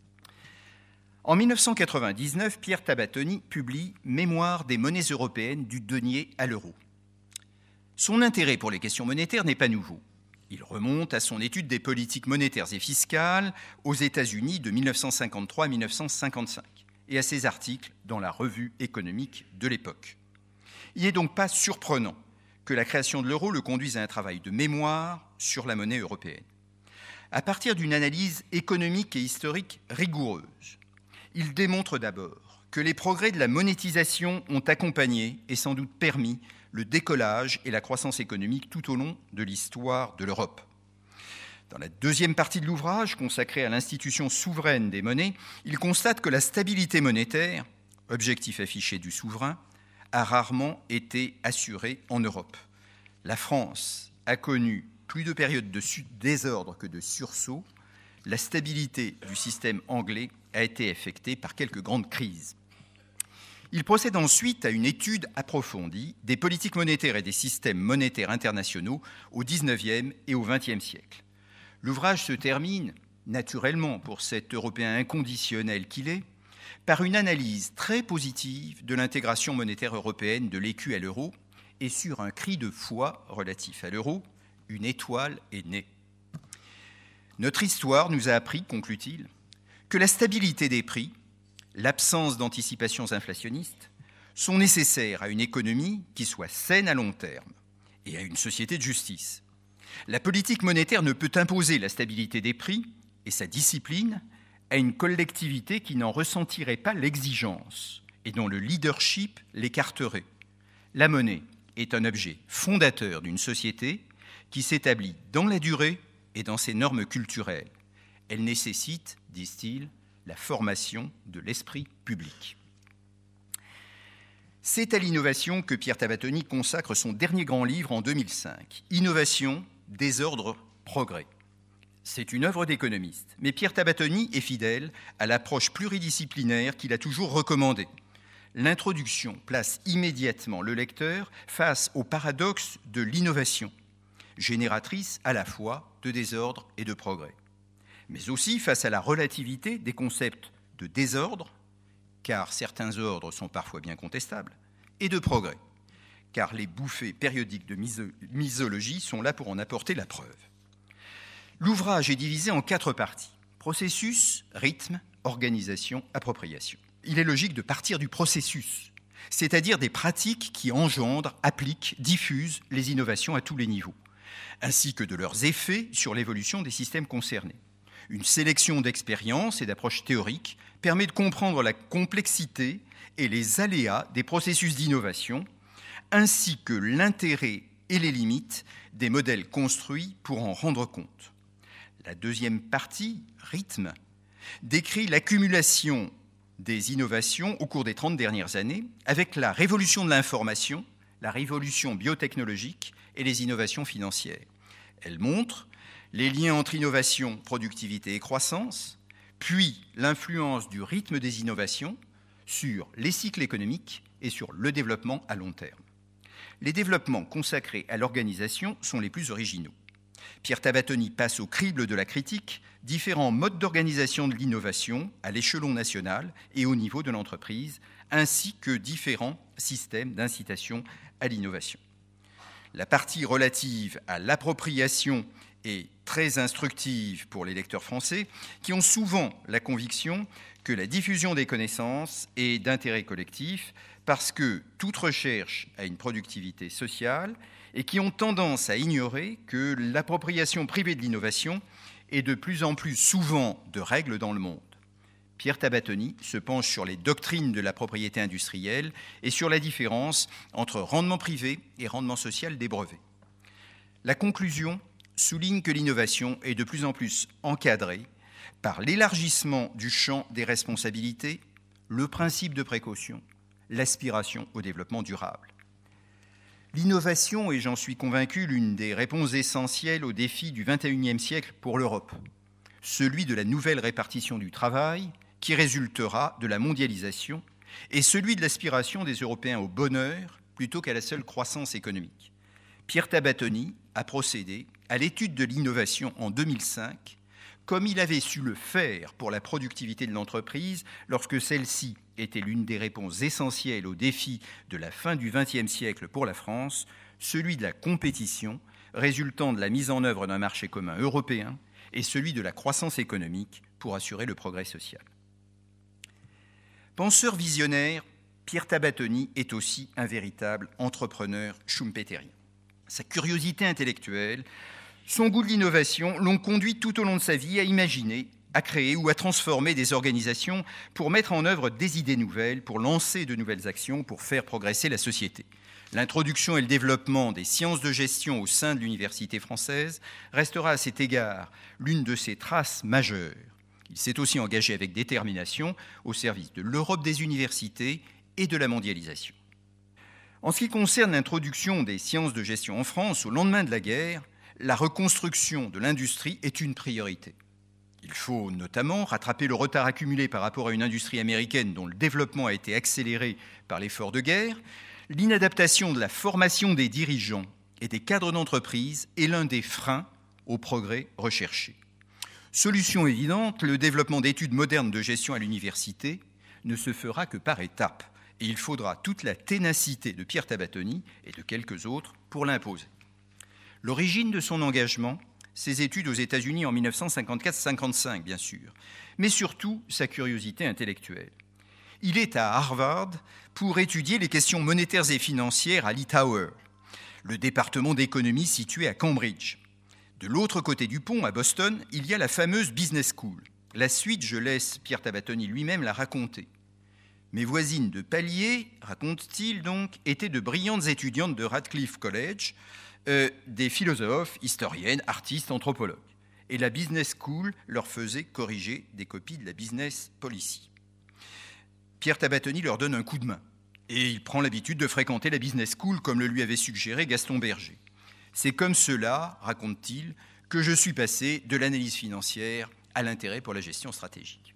En mille neuf cent quatre-vingt-dix-neuf, Pierre Tabatoni publie « Mémoire des monnaies européennes du denier à l'euro ». Son intérêt pour les questions monétaires n'est pas nouveau. Il remonte à son étude des politiques monétaires et fiscales aux États-Unis de mille neuf cent cinquante-trois à mille neuf cent cinquante-cinq et à ses articles dans la revue économique de l'époque. Il n'est donc pas surprenant que la création de l'euro le conduise à un travail de mémoire sur la monnaie européenne. À partir d'une analyse économique et historique rigoureuse, il démontre d'abord que les progrès de la monétisation ont accompagné et sans doute permis le décollage et la croissance économique tout au long de l'histoire de l'Europe. Dans la deuxième partie de l'ouvrage, consacrée à l'institution souveraine des monnaies, il constate que la stabilité monétaire, objectif affiché du souverain, a rarement été assurée en Europe. La France a connu plus de périodes de désordre que de sursaut. La stabilité du système anglais a été affectée par quelques grandes crises. Il procède ensuite à une étude approfondie des politiques monétaires et des systèmes monétaires internationaux au dix-neuvième et au vingtième siècle. L'ouvrage se termine, naturellement pour cet Européen inconditionnel qu'il est, par une analyse très positive de l'intégration monétaire européenne de l'écu à l'euro et sur un cri de foi relatif à l'euro, une étoile est née. Notre histoire nous a appris, conclut-il, que la stabilité des prix, l'absence d'anticipations inflationnistes sont nécessaires à une économie qui soit saine à long terme et à une société de justice. La politique monétaire ne peut imposer la stabilité des prix et sa discipline à une collectivité qui n'en ressentirait pas l'exigence et dont le leadership l'écarterait. La monnaie est un objet fondateur d'une société qui s'établit dans la durée et dans ses normes culturelles. Elle nécessite, disent-ils, la formation de l'esprit public. C'est à l'innovation que Pierre Tabatoni consacre son dernier grand livre en deux mille cinq, Innovation, désordre, progrès. C'est une œuvre d'économiste, mais Pierre Tabatoni est fidèle à l'approche pluridisciplinaire qu'il a toujours recommandée. L'introduction place immédiatement le lecteur face au paradoxe de l'innovation, génératrice à la fois de désordre et de progrès, mais aussi face à la relativité des concepts de désordre, car certains ordres sont parfois bien contestables, et de progrès, car les bouffées périodiques de misologie sont là pour en apporter la preuve. L'ouvrage est divisé en quatre parties: processus, rythme, organisation, appropriation. Il est logique de partir du processus, c'est-à-dire des pratiques qui engendrent, appliquent, diffusent les innovations à tous les niveaux, ainsi que de leurs effets sur l'évolution des systèmes concernés. Une sélection d'expériences et d'approches théoriques permet de comprendre la complexité et les aléas des processus d'innovation, ainsi que l'intérêt et les limites des modèles construits pour en rendre compte. La deuxième partie, rythme, décrit l'accumulation des innovations au cours des trente dernières années avec la révolution de l'information, la révolution biotechnologique et les innovations financières. Elle montre les liens entre innovation, productivité et croissance, puis l'influence du rythme des innovations sur les cycles économiques et sur le développement à long terme. Les développements consacrés à l'organisation sont les plus originaux. Pierre Tabatoni passe au crible de la critique différents modes d'organisation de l'innovation à l'échelon national et au niveau de l'entreprise, ainsi que différents systèmes d'incitation à l'innovation. La partie relative à l'appropriation est très instructive pour les lecteurs français qui ont souvent la conviction que la diffusion des connaissances est d'intérêt collectif parce que toute recherche a une productivité sociale et qui ont tendance à ignorer que l'appropriation privée de l'innovation est de plus en plus souvent de règle dans le monde. Pierre Tabatoni se penche sur les doctrines de la propriété industrielle et sur la différence entre rendement privé et rendement social des brevets. La conclusion souligne que l'innovation est de plus en plus encadrée par l'élargissement du champ des responsabilités, le principe de précaution, l'aspiration au développement durable. L'innovation est, j'en suis convaincu, l'une des réponses essentielles aux défis du vingt et unième siècle pour l'Europe, celui de la nouvelle répartition du travail qui résultera de la mondialisation et celui de l'aspiration des Européens au bonheur plutôt qu'à la seule croissance économique. Pierre Tabatoni a procédé à l'étude de l'innovation en deux mille cinq, comme il avait su le faire pour la productivité de l'entreprise lorsque celle-ci était l'une des réponses essentielles aux défis de la fin du vingtième siècle pour la France, celui de la compétition résultant de la mise en œuvre d'un marché commun européen et celui de la croissance économique pour assurer le progrès social. Penseur visionnaire, Pierre Tabatoni est aussi un véritable entrepreneur schumpeterien. Sa curiosité intellectuelle, son goût de l'innovation l'ont conduit tout au long de sa vie à imaginer, à créer ou à transformer des organisations pour mettre en œuvre des idées nouvelles, pour lancer de nouvelles actions, pour faire progresser la société. L'introduction et le développement des sciences de gestion au sein de l'université française restera à cet égard l'une de ses traces majeures. Il s'est aussi engagé avec détermination au service de l'Europe des universités et de la mondialisation. En ce qui concerne l'introduction des sciences de gestion en France, au lendemain de la guerre, la reconstruction de l'industrie est une priorité. Il faut notamment rattraper le retard accumulé par rapport à une industrie américaine dont le développement a été accéléré par l'effort de guerre. L'inadaptation de la formation des dirigeants et des cadres d'entreprise est l'un des freins au progrès recherché. Solution évidente, le développement d'études modernes de gestion à l'université ne se fera que par étapes. Et il faudra toute la ténacité de Pierre Tabatoni et de quelques autres pour l'imposer. L'origine de son engagement, ses études aux États-Unis en mille neuf cent cinquante-quatre cinquante-cinq, bien sûr, mais surtout sa curiosité intellectuelle. Il est à Harvard pour étudier les questions monétaires et financières à l'E-Tower, le département d'économie situé à Cambridge. De l'autre côté du pont, à Boston, il y a la fameuse Business School. La suite, je laisse Pierre Tabatoni lui-même la raconter. Mes voisines de palier, raconte-t-il donc, étaient de brillantes étudiantes de Radcliffe College, euh, des philosophes, historiennes, artistes, anthropologues. Et la Business School leur faisait corriger des copies de la Business Policy. Pierre Tabatoni leur donne un coup de main et il prend l'habitude de fréquenter la Business School comme le lui avait suggéré Gaston Berger. C'est comme cela, raconte-t-il, que je suis passé de l'analyse financière à l'intérêt pour la gestion stratégique.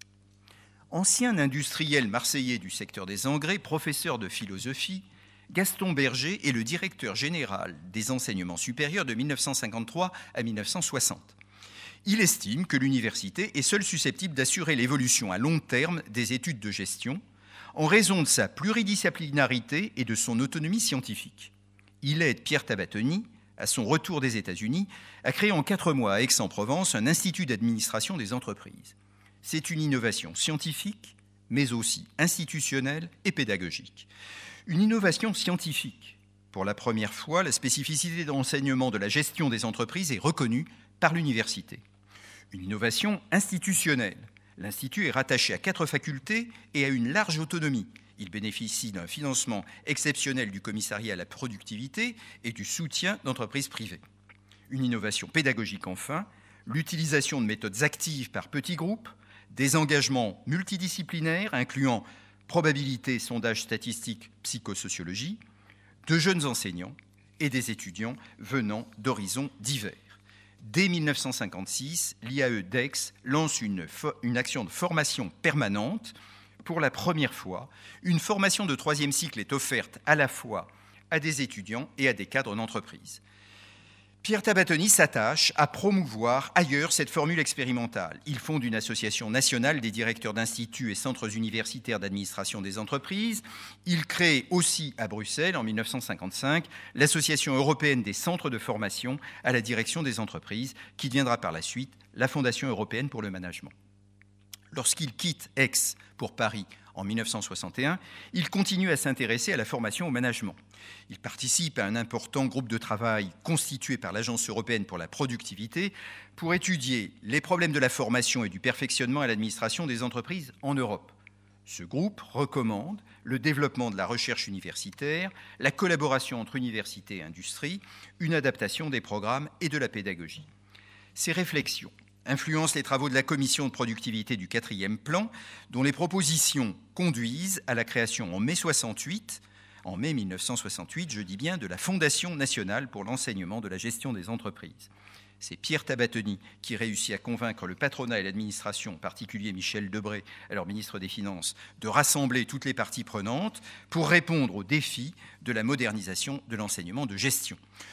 Ancien industriel marseillais du secteur des engrais, professeur de philosophie, Gaston Berger est le directeur général des enseignements supérieurs de mille neuf cent cinquante-trois à mille neuf cent soixante. Il estime que l'université est seule susceptible d'assurer l'évolution à long terme des études de gestion en raison de sa pluridisciplinarité et de son autonomie scientifique. Il aide Pierre Tabatoni, à son retour des États-Unis, à créer en quatre mois à Aix-en-Provence un institut d'administration des entreprises. C'est une innovation scientifique, mais aussi institutionnelle et pédagogique. Une innovation scientifique. Pour la première fois, la spécificité d'enseignement de la gestion des entreprises est reconnue par l'université. Une innovation institutionnelle. L'Institut est rattaché à quatre facultés et à une large autonomie. Il bénéficie d'un financement exceptionnel du commissariat à la productivité et du soutien d'entreprises privées. Une innovation pédagogique enfin, l'utilisation de méthodes actives par petits groupes, des engagements multidisciplinaires incluant probabilité, sondage statistique, psychosociologie, de jeunes enseignants et des étudiants venant d'horizons divers. Dès mille neuf cent cinquante-six, l'I A E d'Aix lance une, une action de formation permanente. Pour la première fois, une formation de troisième cycle est offerte à la fois à des étudiants et à des cadres d'entreprise. Pierre Tabatoni s'attache à promouvoir ailleurs cette formule expérimentale. Il fonde une association nationale des directeurs d'instituts et centres universitaires d'administration des entreprises. Il crée aussi à Bruxelles, en mille neuf cent cinquante-cinq, l'Association européenne des centres de formation à la direction des entreprises, qui deviendra par la suite la Fondation européenne pour le management. Lorsqu'il quitte Aix pour Paris en mille neuf cent soixante et un, il continue à s'intéresser à la formation au management. Il participe à un important groupe de travail constitué par l'Agence européenne pour la productivité pour étudier les problèmes de la formation et du perfectionnement à l'administration des entreprises en Europe. Ce groupe recommande le développement de la recherche universitaire, la collaboration entre universités et industrie, une adaptation des programmes et de la pédagogie. Ces réflexions influence les travaux de la commission de productivité du quatrième plan, dont les propositions conduisent à la création en mai soixante-huit, en mai mille neuf cent soixante-huit, je dis bien, de la Fondation nationale pour l'enseignement de la gestion des entreprises. C'est Pierre Tabatoni qui réussit à convaincre le patronat et l'administration, en particulier Michel Debré, alors ministre des Finances, de rassembler toutes les parties prenantes pour répondre aux défis de la modernisation de l'enseignement de gestion.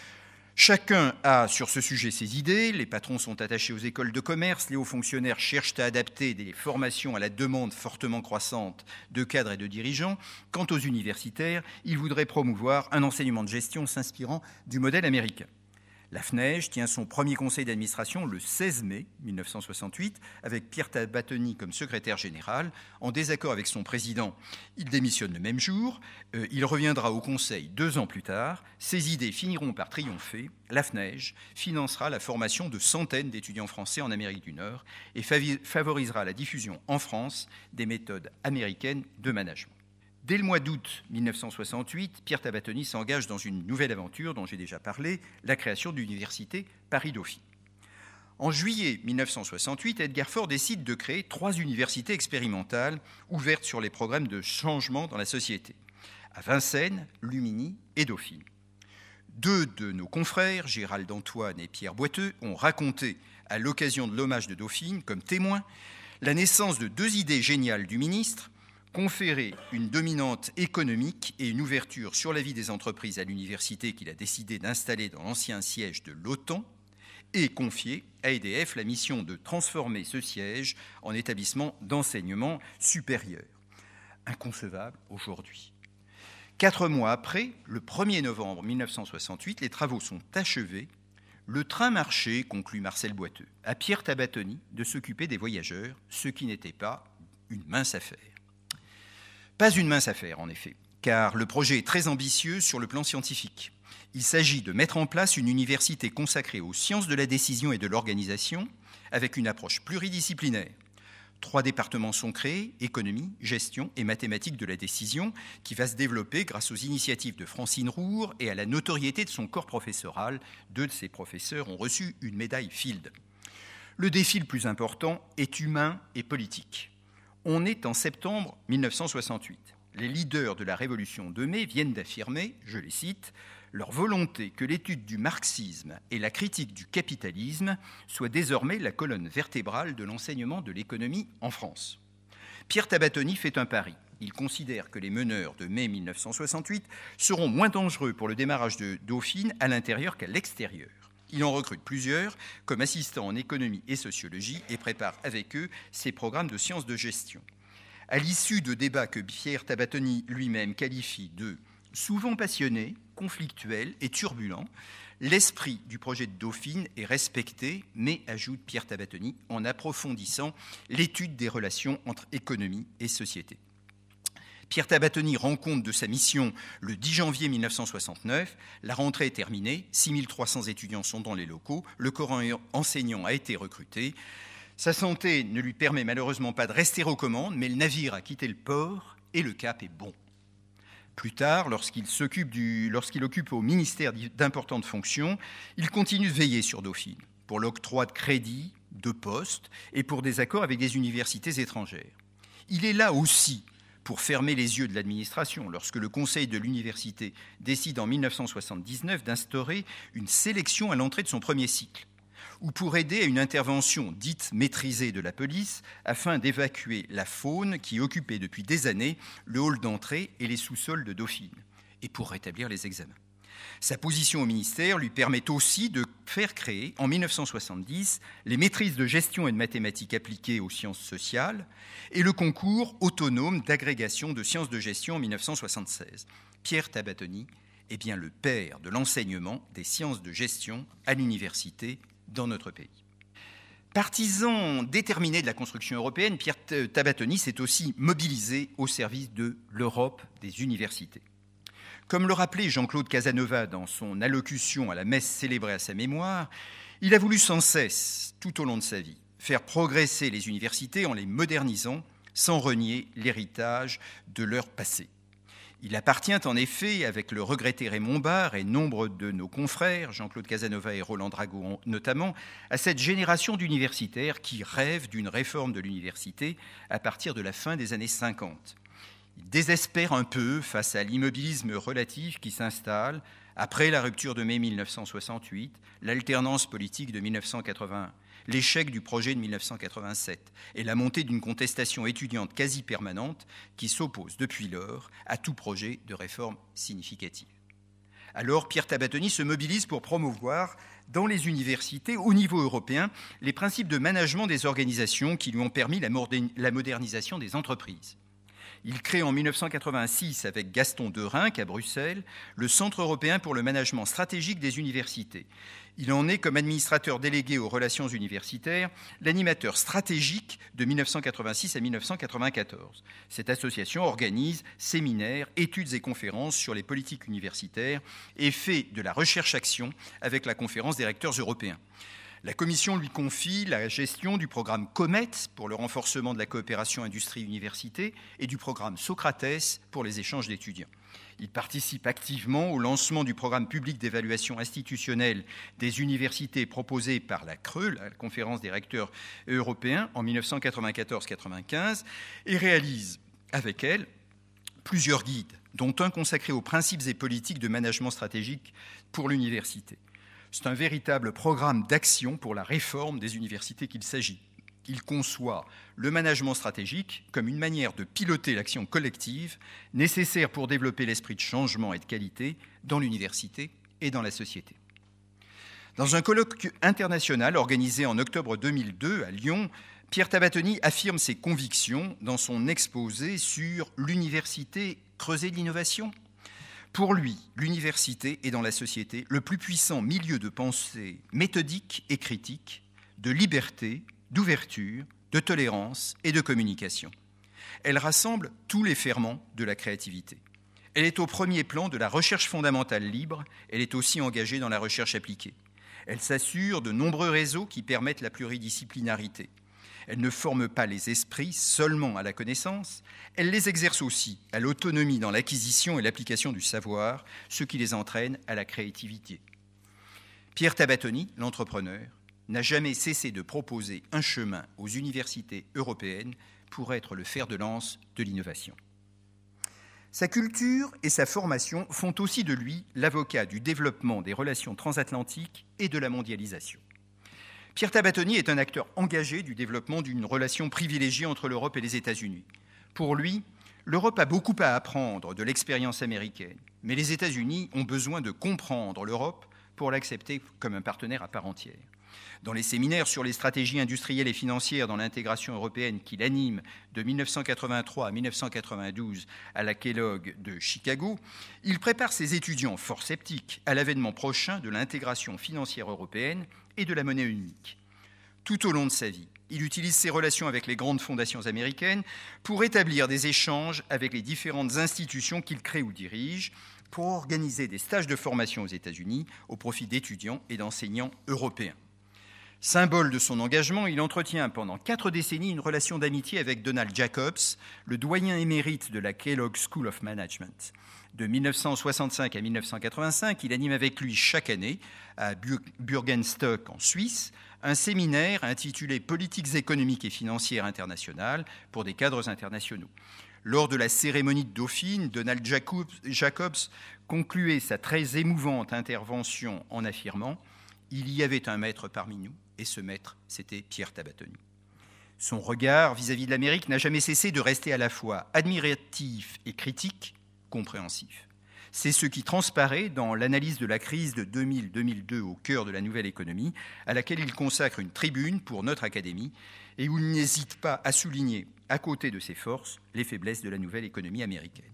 Chacun a sur ce sujet ses idées, les patrons sont attachés aux écoles de commerce, les hauts fonctionnaires cherchent à adapter des formations à la demande fortement croissante de cadres et de dirigeants. Quant aux universitaires, ils voudraient promouvoir un enseignement de gestion s'inspirant du modèle américain. La F N E J tient son premier conseil d'administration le seize mai mille neuf cent soixante-huit avec Pierre Tabatoni comme secrétaire général. En désaccord avec son président, il démissionne le même jour. Euh, il reviendra au conseil deux ans plus tard. Ses idées finiront par triompher. La F N E J financera la formation de centaines d'étudiants français en Amérique du Nord et favorisera la diffusion en France des méthodes américaines de management. Dès le mois d'août mille neuf cent soixante-huit, Pierre Tabatoni s'engage dans une nouvelle aventure dont j'ai déjà parlé, la création de l'université Paris-Dauphine. En juillet mille neuf cent soixante-huit, Edgar Faure décide de créer trois universités expérimentales ouvertes sur les programmes de changement dans la société, à Vincennes, Lumini et Dauphine. Deux de nos confrères, Gérald Antoine et Pierre Boiteux, ont raconté, à l'occasion de l'hommage de Dauphine, comme témoin, la naissance de deux idées géniales du ministre: conférer une dominante économique et une ouverture sur la vie des entreprises à l'université qu'il a décidé d'installer dans l'ancien siège de l'OTAN, et confier à E D F la mission de transformer ce siège en établissement d'enseignement supérieur. Inconcevable aujourd'hui. Quatre mois après, le premier novembre mille neuf cent soixante-huit, les travaux sont achevés. Le train marchait, conclut Marcel Boiteux, à Pierre Tabatoni de s'occuper des voyageurs, ce qui n'était pas une mince affaire. Pas une mince affaire, en effet, car le projet est très ambitieux sur le plan scientifique. Il s'agit de mettre en place une université consacrée aux sciences de la décision et de l'organisation, avec une approche pluridisciplinaire. Trois départements sont créés, économie, gestion et mathématiques de la décision, qui va se développer grâce aux initiatives de Francine Roure et à la notoriété de son corps professoral. Deux de ses professeurs ont reçu une médaille Field. Le défi le plus important est humain et politique. On est en septembre mille neuf cent soixante-huit. Les leaders de la Révolution de mai viennent d'affirmer, je les cite, leur volonté que l'étude du marxisme et la critique du capitalisme soient désormais la colonne vertébrale de l'enseignement de l'économie en France. Pierre Tabatoni fait un pari. Il considère que les meneurs de mai mille neuf cent soixante-huit seront moins dangereux pour le démarrage de Dauphine à l'intérieur qu'à l'extérieur. Il en recrute plusieurs comme assistants en économie et sociologie et prépare avec eux ses programmes de sciences de gestion. À l'issue de débats que Pierre Tabatoni lui-même qualifie de souvent passionnés, conflictuels et turbulents, l'esprit du projet de Dauphine est respecté, mais, ajoute Pierre Tabatoni, en approfondissant l'étude des relations entre économie et société. Pierre Tabatoni rend compte de sa mission le dix janvier mille neuf cent soixante-neuf. La rentrée est terminée, six mille trois cents étudiants sont dans les locaux, le corps enseignant a été recruté. Sa santé ne lui permet malheureusement pas de rester aux commandes, mais le navire a quitté le port et le cap est bon. Plus tard, lorsqu'il s'occupe du, lorsqu'il occupe au ministère d'importantes fonctions, il continue de veiller sur Dauphine pour l'octroi de crédits, de postes et pour des accords avec des universités étrangères. Il est là aussi pour fermer les yeux de l'administration lorsque le conseil de l'université décide en mille neuf cent soixante-dix-neuf d'instaurer une sélection à l'entrée de son premier cycle, ou pour aider à une intervention dite maîtrisée de la police afin d'évacuer la faune qui occupait depuis des années le hall d'entrée et les sous-sols de Dauphine, et pour rétablir les examens. Sa position au ministère lui permet aussi de faire créer, en mille neuf cent soixante-dix, les maîtrises de gestion et de mathématiques appliquées aux sciences sociales et le concours autonome d'agrégation de sciences de gestion en mille neuf cent soixante-seize. Pierre Tabatoni est bien le père de l'enseignement des sciences de gestion à l'université dans notre pays. Partisan déterminé de la construction européenne, Pierre Tabatoni s'est aussi mobilisé au service de l'Europe des universités. Comme le rappelait Jean-Claude Casanova dans son allocution à la messe célébrée à sa mémoire, il a voulu sans cesse, tout au long de sa vie, faire progresser les universités en les modernisant sans renier l'héritage de leur passé. Il appartient en effet, avec le regretté Raymond Barre et nombre de nos confrères, Jean-Claude Casanova et Roland Drago notamment, à cette génération d'universitaires qui rêvent d'une réforme de l'université à partir de la fin des années cinquante. Ils désespèrent un peu face à l'immobilisme relatif qui s'installe après la rupture de mai mille neuf cent soixante-huit, l'alternance politique de mille neuf cent quatre-vingt-un, l'échec du projet de mille neuf cent quatre-vingt-sept et la montée d'une contestation étudiante quasi permanente qui s'oppose depuis lors à tout projet de réforme significative. Alors Pierre Tabatoni se mobilise pour promouvoir dans les universités, au niveau européen, les principes de management des organisations qui lui ont permis la modernisation des entreprises. Il crée en mille neuf cent quatre-vingt-six, avec Gaston Derenc à Bruxelles, le Centre européen pour le management stratégique des universités. Il en est, comme administrateur délégué aux relations universitaires, l'animateur stratégique de mille neuf cent quatre-vingt-six à mille neuf cent quatre-vingt-quatorze. Cette association organise séminaires, études et conférences sur les politiques universitaires et fait de la recherche-action avec la conférence des recteurs européens. La Commission lui confie la gestion du programme COMET pour le renforcement de la coopération industrie-université et du programme Socrates pour les échanges d'étudiants. Il participe activement au lancement du programme public d'évaluation institutionnelle des universités proposé par la C R E, la Conférence des recteurs européens, en mille neuf cent quatre-vingt-quatorze quatre-vingt-quinze, et réalise avec elle plusieurs guides, dont un consacré aux principes et politiques de management stratégique pour l'université. C'est un véritable programme d'action pour la réforme des universités qu'il s'agit. Il conçoit le management stratégique comme une manière de piloter l'action collective nécessaire pour développer l'esprit de changement et de qualité dans l'université et dans la société. Dans un colloque international organisé en octobre deux mille deux à Lyon, Pierre Tabatoni affirme ses convictions dans son exposé sur l'université creuset de l'innovation. Pour lui, l'université est dans la société le plus puissant milieu de pensée méthodique et critique, de liberté, d'ouverture, de tolérance et de communication. Elle rassemble tous les ferments de la créativité. Elle est au premier plan de la recherche fondamentale libre, elle est aussi engagée dans la recherche appliquée. Elle s'assure de nombreux réseaux qui permettent la pluridisciplinarité. Elle ne forme pas les esprits seulement à la connaissance, elle les exerce aussi à l'autonomie dans l'acquisition et l'application du savoir, ce qui les entraîne à la créativité. Pierre Tabatoni, l'entrepreneur, n'a jamais cessé de proposer un chemin aux universités européennes pour être le fer de lance de l'innovation. Sa culture et sa formation font aussi de lui l'avocat du développement des relations transatlantiques et de la mondialisation. Pierre Tabatoni est un acteur engagé du développement d'une relation privilégiée entre l'Europe et les États-Unis. Pour lui, l'Europe a beaucoup à apprendre de l'expérience américaine, mais les États-Unis ont besoin de comprendre l'Europe pour l'accepter comme un partenaire à part entière. Dans les séminaires sur les stratégies industrielles et financières dans l'intégration européenne qu'il anime de mille neuf cent quatre-vingt-trois à mille neuf cent quatre-vingt-douze à la Kellogg de Chicago, il prépare ses étudiants fort sceptiques à l'avènement prochain de l'intégration financière européenne et de la monnaie unique. Tout au long de sa vie, il utilise ses relations avec les grandes fondations américaines pour établir des échanges avec les différentes institutions qu'il crée ou dirige, pour organiser des stages de formation aux États-Unis au profit d'étudiants et d'enseignants européens. Symbole de son engagement, il entretient pendant quatre décennies une relation d'amitié avec Donald Jacobs, le doyen émérite de la Kellogg School of Management. De mille neuf cent soixante-cinq à mille neuf cent quatre-vingt-cinq, il anime avec lui chaque année, à Bürgenstock en Suisse, un séminaire intitulé « Politiques économiques et financières internationales pour des cadres internationaux ». Lors de la cérémonie de Dauphine, Donald Jacobs, Jacobs concluait sa très émouvante intervention en affirmant « Il y avait un maître parmi nous, et ce maître, c'était Pierre Tabatoni ». Son regard vis-à-vis de l'Amérique n'a jamais cessé de rester à la fois admiratif et critique, compréhensif. C'est ce qui transparaît dans l'analyse de la crise de deux mille à deux mille deux au cœur de la nouvelle économie, à laquelle il consacre une tribune pour notre Académie et où il n'hésite pas à souligner, à côté de ses forces, les faiblesses de la nouvelle économie américaine.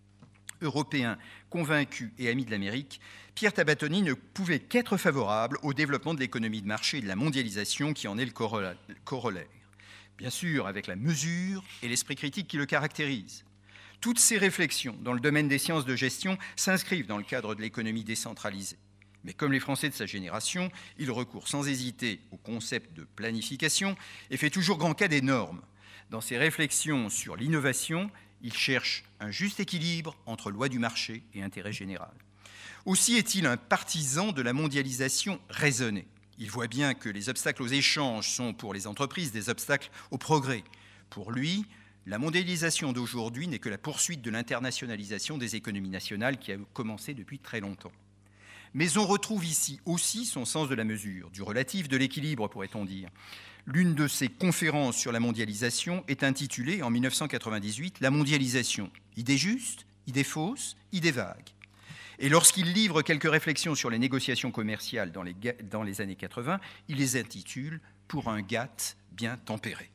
Européen, convaincu et ami de l'Amérique, Pierre Tabatoni ne pouvait qu'être favorable au développement de l'économie de marché et de la mondialisation qui en est le corollaire. Bien sûr, avec la mesure et l'esprit critique qui le caractérisent. Toutes ces réflexions dans le domaine des sciences de gestion s'inscrivent dans le cadre de l'économie décentralisée. Mais comme les Français de sa génération, il recourt sans hésiter au concept de planification et fait toujours grand cas des normes. Dans ses réflexions sur l'innovation, il cherche un juste équilibre entre loi du marché et intérêt général. Aussi est-il un partisan de la mondialisation raisonnée. Il voit bien que les obstacles aux échanges sont pour les entreprises des obstacles au progrès. Pour lui, la mondialisation d'aujourd'hui n'est que la poursuite de l'internationalisation des économies nationales qui a commencé depuis très longtemps. Mais on retrouve ici aussi son sens de la mesure, du relatif, de l'équilibre, pourrait-on dire. L'une de ses conférences sur la mondialisation est intitulée, en mille neuf cent quatre-vingt-dix-huit, « La mondialisation, idée juste, idée fausse, idée vague ». Et lorsqu'il livre quelques réflexions sur les négociations commerciales dans les, dans les années quatre-vingts, il les intitule « Pour un G A T t bien tempéré ».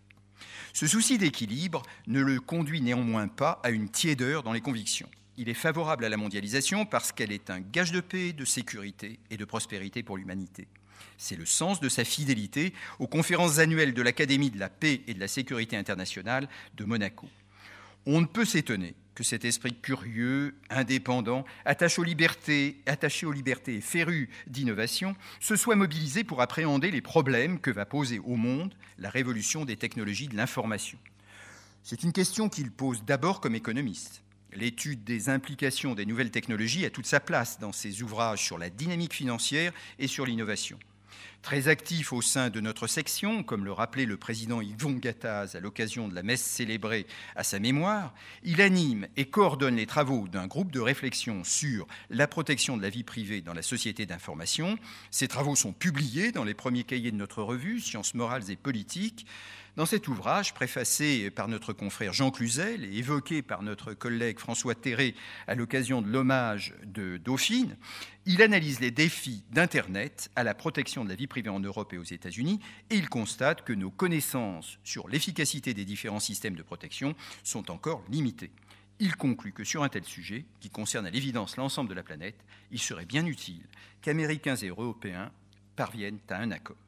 Ce souci d'équilibre ne le conduit néanmoins pas à une tiédeur dans les convictions. Il est favorable à la mondialisation parce qu'elle est un gage de paix, de sécurité et de prospérité pour l'humanité. C'est le sens de sa fidélité aux conférences annuelles de l'Académie de la paix et de la sécurité internationale de Monaco. On ne peut s'étonner que cet esprit curieux, indépendant, attaché aux libertés, attaché aux libertés et féru d'innovation, se soit mobilisé pour appréhender les problèmes que va poser au monde la révolution des technologies de l'information. C'est une question qu'il pose d'abord comme économiste. L'étude des implications des nouvelles technologies a toute sa place dans ses ouvrages sur la dynamique financière et sur l'innovation. Très actif au sein de notre section, comme le rappelait le président Yvon Gattaz à l'occasion de la messe célébrée à sa mémoire, il anime et coordonne les travaux d'un groupe de réflexion sur la protection de la vie privée dans la société d'information. Ces travaux sont publiés dans les premiers cahiers de notre revue, Sciences morales et politiques. Dans cet ouvrage, préfacé par notre confrère Jean Cluzel et évoqué par notre collègue François Terré à l'occasion de l'hommage de Dauphine, il analyse les défis d'Internet à la protection de la vie privée en Europe et aux États-Unis et il constate que nos connaissances sur l'efficacité des différents systèmes de protection sont encore limitées. Il conclut que sur un tel sujet, qui concerne à l'évidence l'ensemble de la planète, il serait bien utile qu'Américains et Européens parviennent à un accord.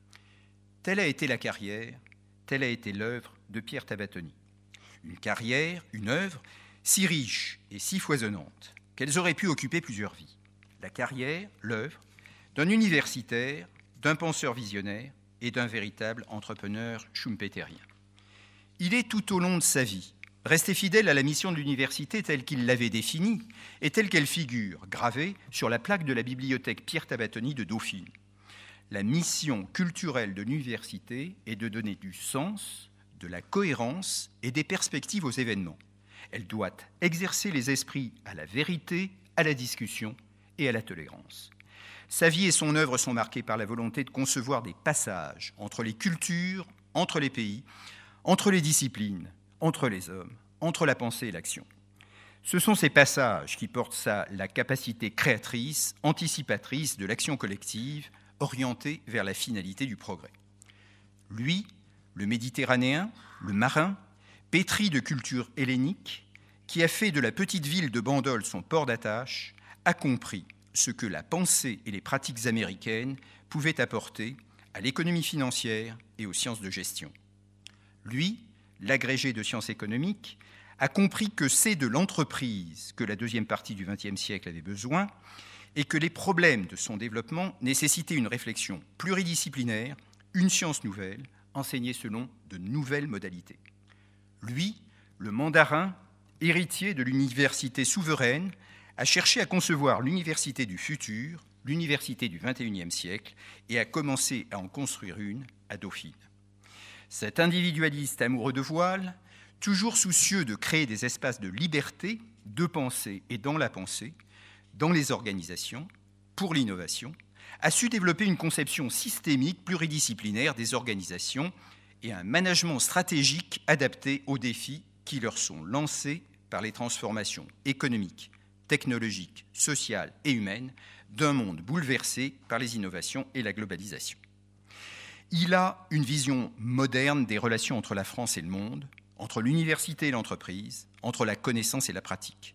Telle a été la carrière, telle a été l'œuvre de Pierre Tabatoni. Une carrière, une œuvre, si riche et si foisonnante qu'elles auraient pu occuper plusieurs vies. La carrière, l'œuvre, d'un universitaire, d'un penseur visionnaire et d'un véritable entrepreneur schumpeterien. Il est tout au long de sa vie resté fidèle à la mission de l'université telle qu'il l'avait définie et telle qu'elle figure, gravée sur la plaque de la bibliothèque Pierre Tabatoni de Dauphine. La mission culturelle de l'université est de donner du sens, de la cohérence et des perspectives aux événements. Elle doit exercer les esprits à la vérité, à la discussion et à la tolérance. Sa vie et son œuvre sont marquées par la volonté de concevoir des passages entre les cultures, entre les pays, entre les disciplines, entre les hommes, entre la pensée et l'action. Ce sont ces passages qui portent ça, la capacité créatrice, anticipatrice de l'action collective, orientée vers la finalité du progrès. Lui, le Méditerranéen, le marin, pétri de culture hellénique, qui a fait de la petite ville de Bandol son port d'attache, a compris ce que la pensée et les pratiques américaines pouvaient apporter à l'économie financière et aux sciences de gestion. Lui, l'agrégé de sciences économiques, a compris que c'est de l'entreprise que la deuxième partie du vingtième siècle avait besoin et que les problèmes de son développement nécessitaient une réflexion pluridisciplinaire, une science nouvelle, enseignée selon de nouvelles modalités. Lui, le mandarin, héritier de l'université souveraine, a cherché à concevoir l'université du futur, l'université du vingt et unième siècle, et a commencé à en construire une à Dauphine. Cet individualiste amoureux de voile, toujours soucieux de créer des espaces de liberté, de pensée et dans la pensée, dans les organisations, pour l'innovation, a su développer une conception systémique pluridisciplinaire des organisations et un management stratégique adapté aux défis qui leur sont lancés par les transformations économiques, technologiques, sociales et humaines d'un monde bouleversé par les innovations et la globalisation. Il a une vision moderne des relations entre la France et le monde, entre l'université et l'entreprise, entre la connaissance et la pratique.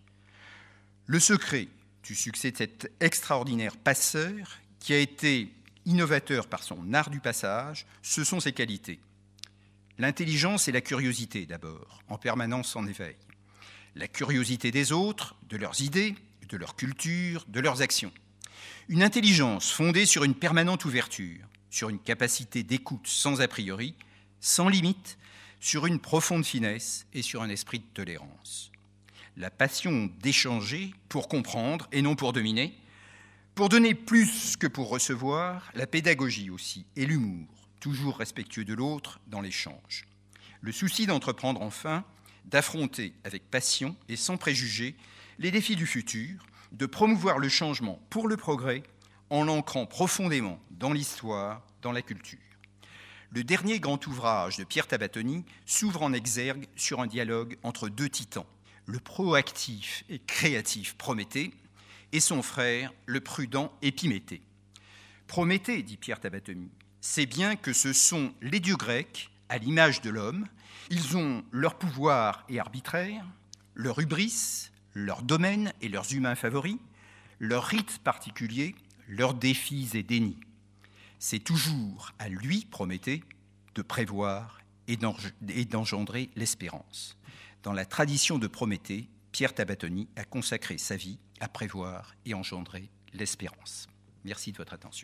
Le secret du succès de cet extraordinaire passeur, qui a été innovateur par son art du passage, ce sont ses qualités. L'intelligence et la curiosité d'abord, en permanence en éveil. La curiosité des autres, de leurs idées, de leur culture, de leurs actions. Une intelligence fondée sur une permanente ouverture, sur une capacité d'écoute sans a priori, sans limite, sur une profonde finesse et sur un esprit de tolérance. La passion d'échanger pour comprendre et non pour dominer, pour donner plus que pour recevoir, la pédagogie aussi et l'humour, toujours respectueux de l'autre dans l'échange. Le souci d'entreprendre enfin, d'affronter avec passion et sans préjugés les défis du futur, de promouvoir le changement pour le progrès en l'ancrant profondément dans l'histoire, dans la culture. Le dernier grand ouvrage de Pierre Tabatoni s'ouvre en exergue sur un dialogue entre deux titans, le proactif et créatif Prométhée et son frère, le prudent Épiméthée. Prométhée, dit Pierre Tabatoni, c'est bien que ce sont les dieux grecs, à l'image de l'homme. Ils ont leur pouvoir et arbitraire, leur hubris, leurs domaines et leurs humains favoris, leurs rites particuliers, leurs défis et dénis. C'est toujours à lui, Prométhée, de prévoir et d'engendrer l'espérance. Dans la tradition de Prométhée, Pierre Tabatoni a consacré sa vie à prévoir et engendrer l'espérance. Merci de votre attention.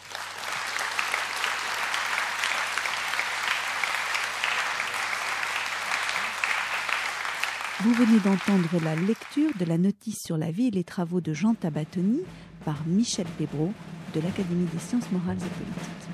Vous venez d'entendre la lecture de la notice sur la vie et les travaux de Jean Tabatoni par Michel Pébreau de l'Académie des sciences morales et politiques.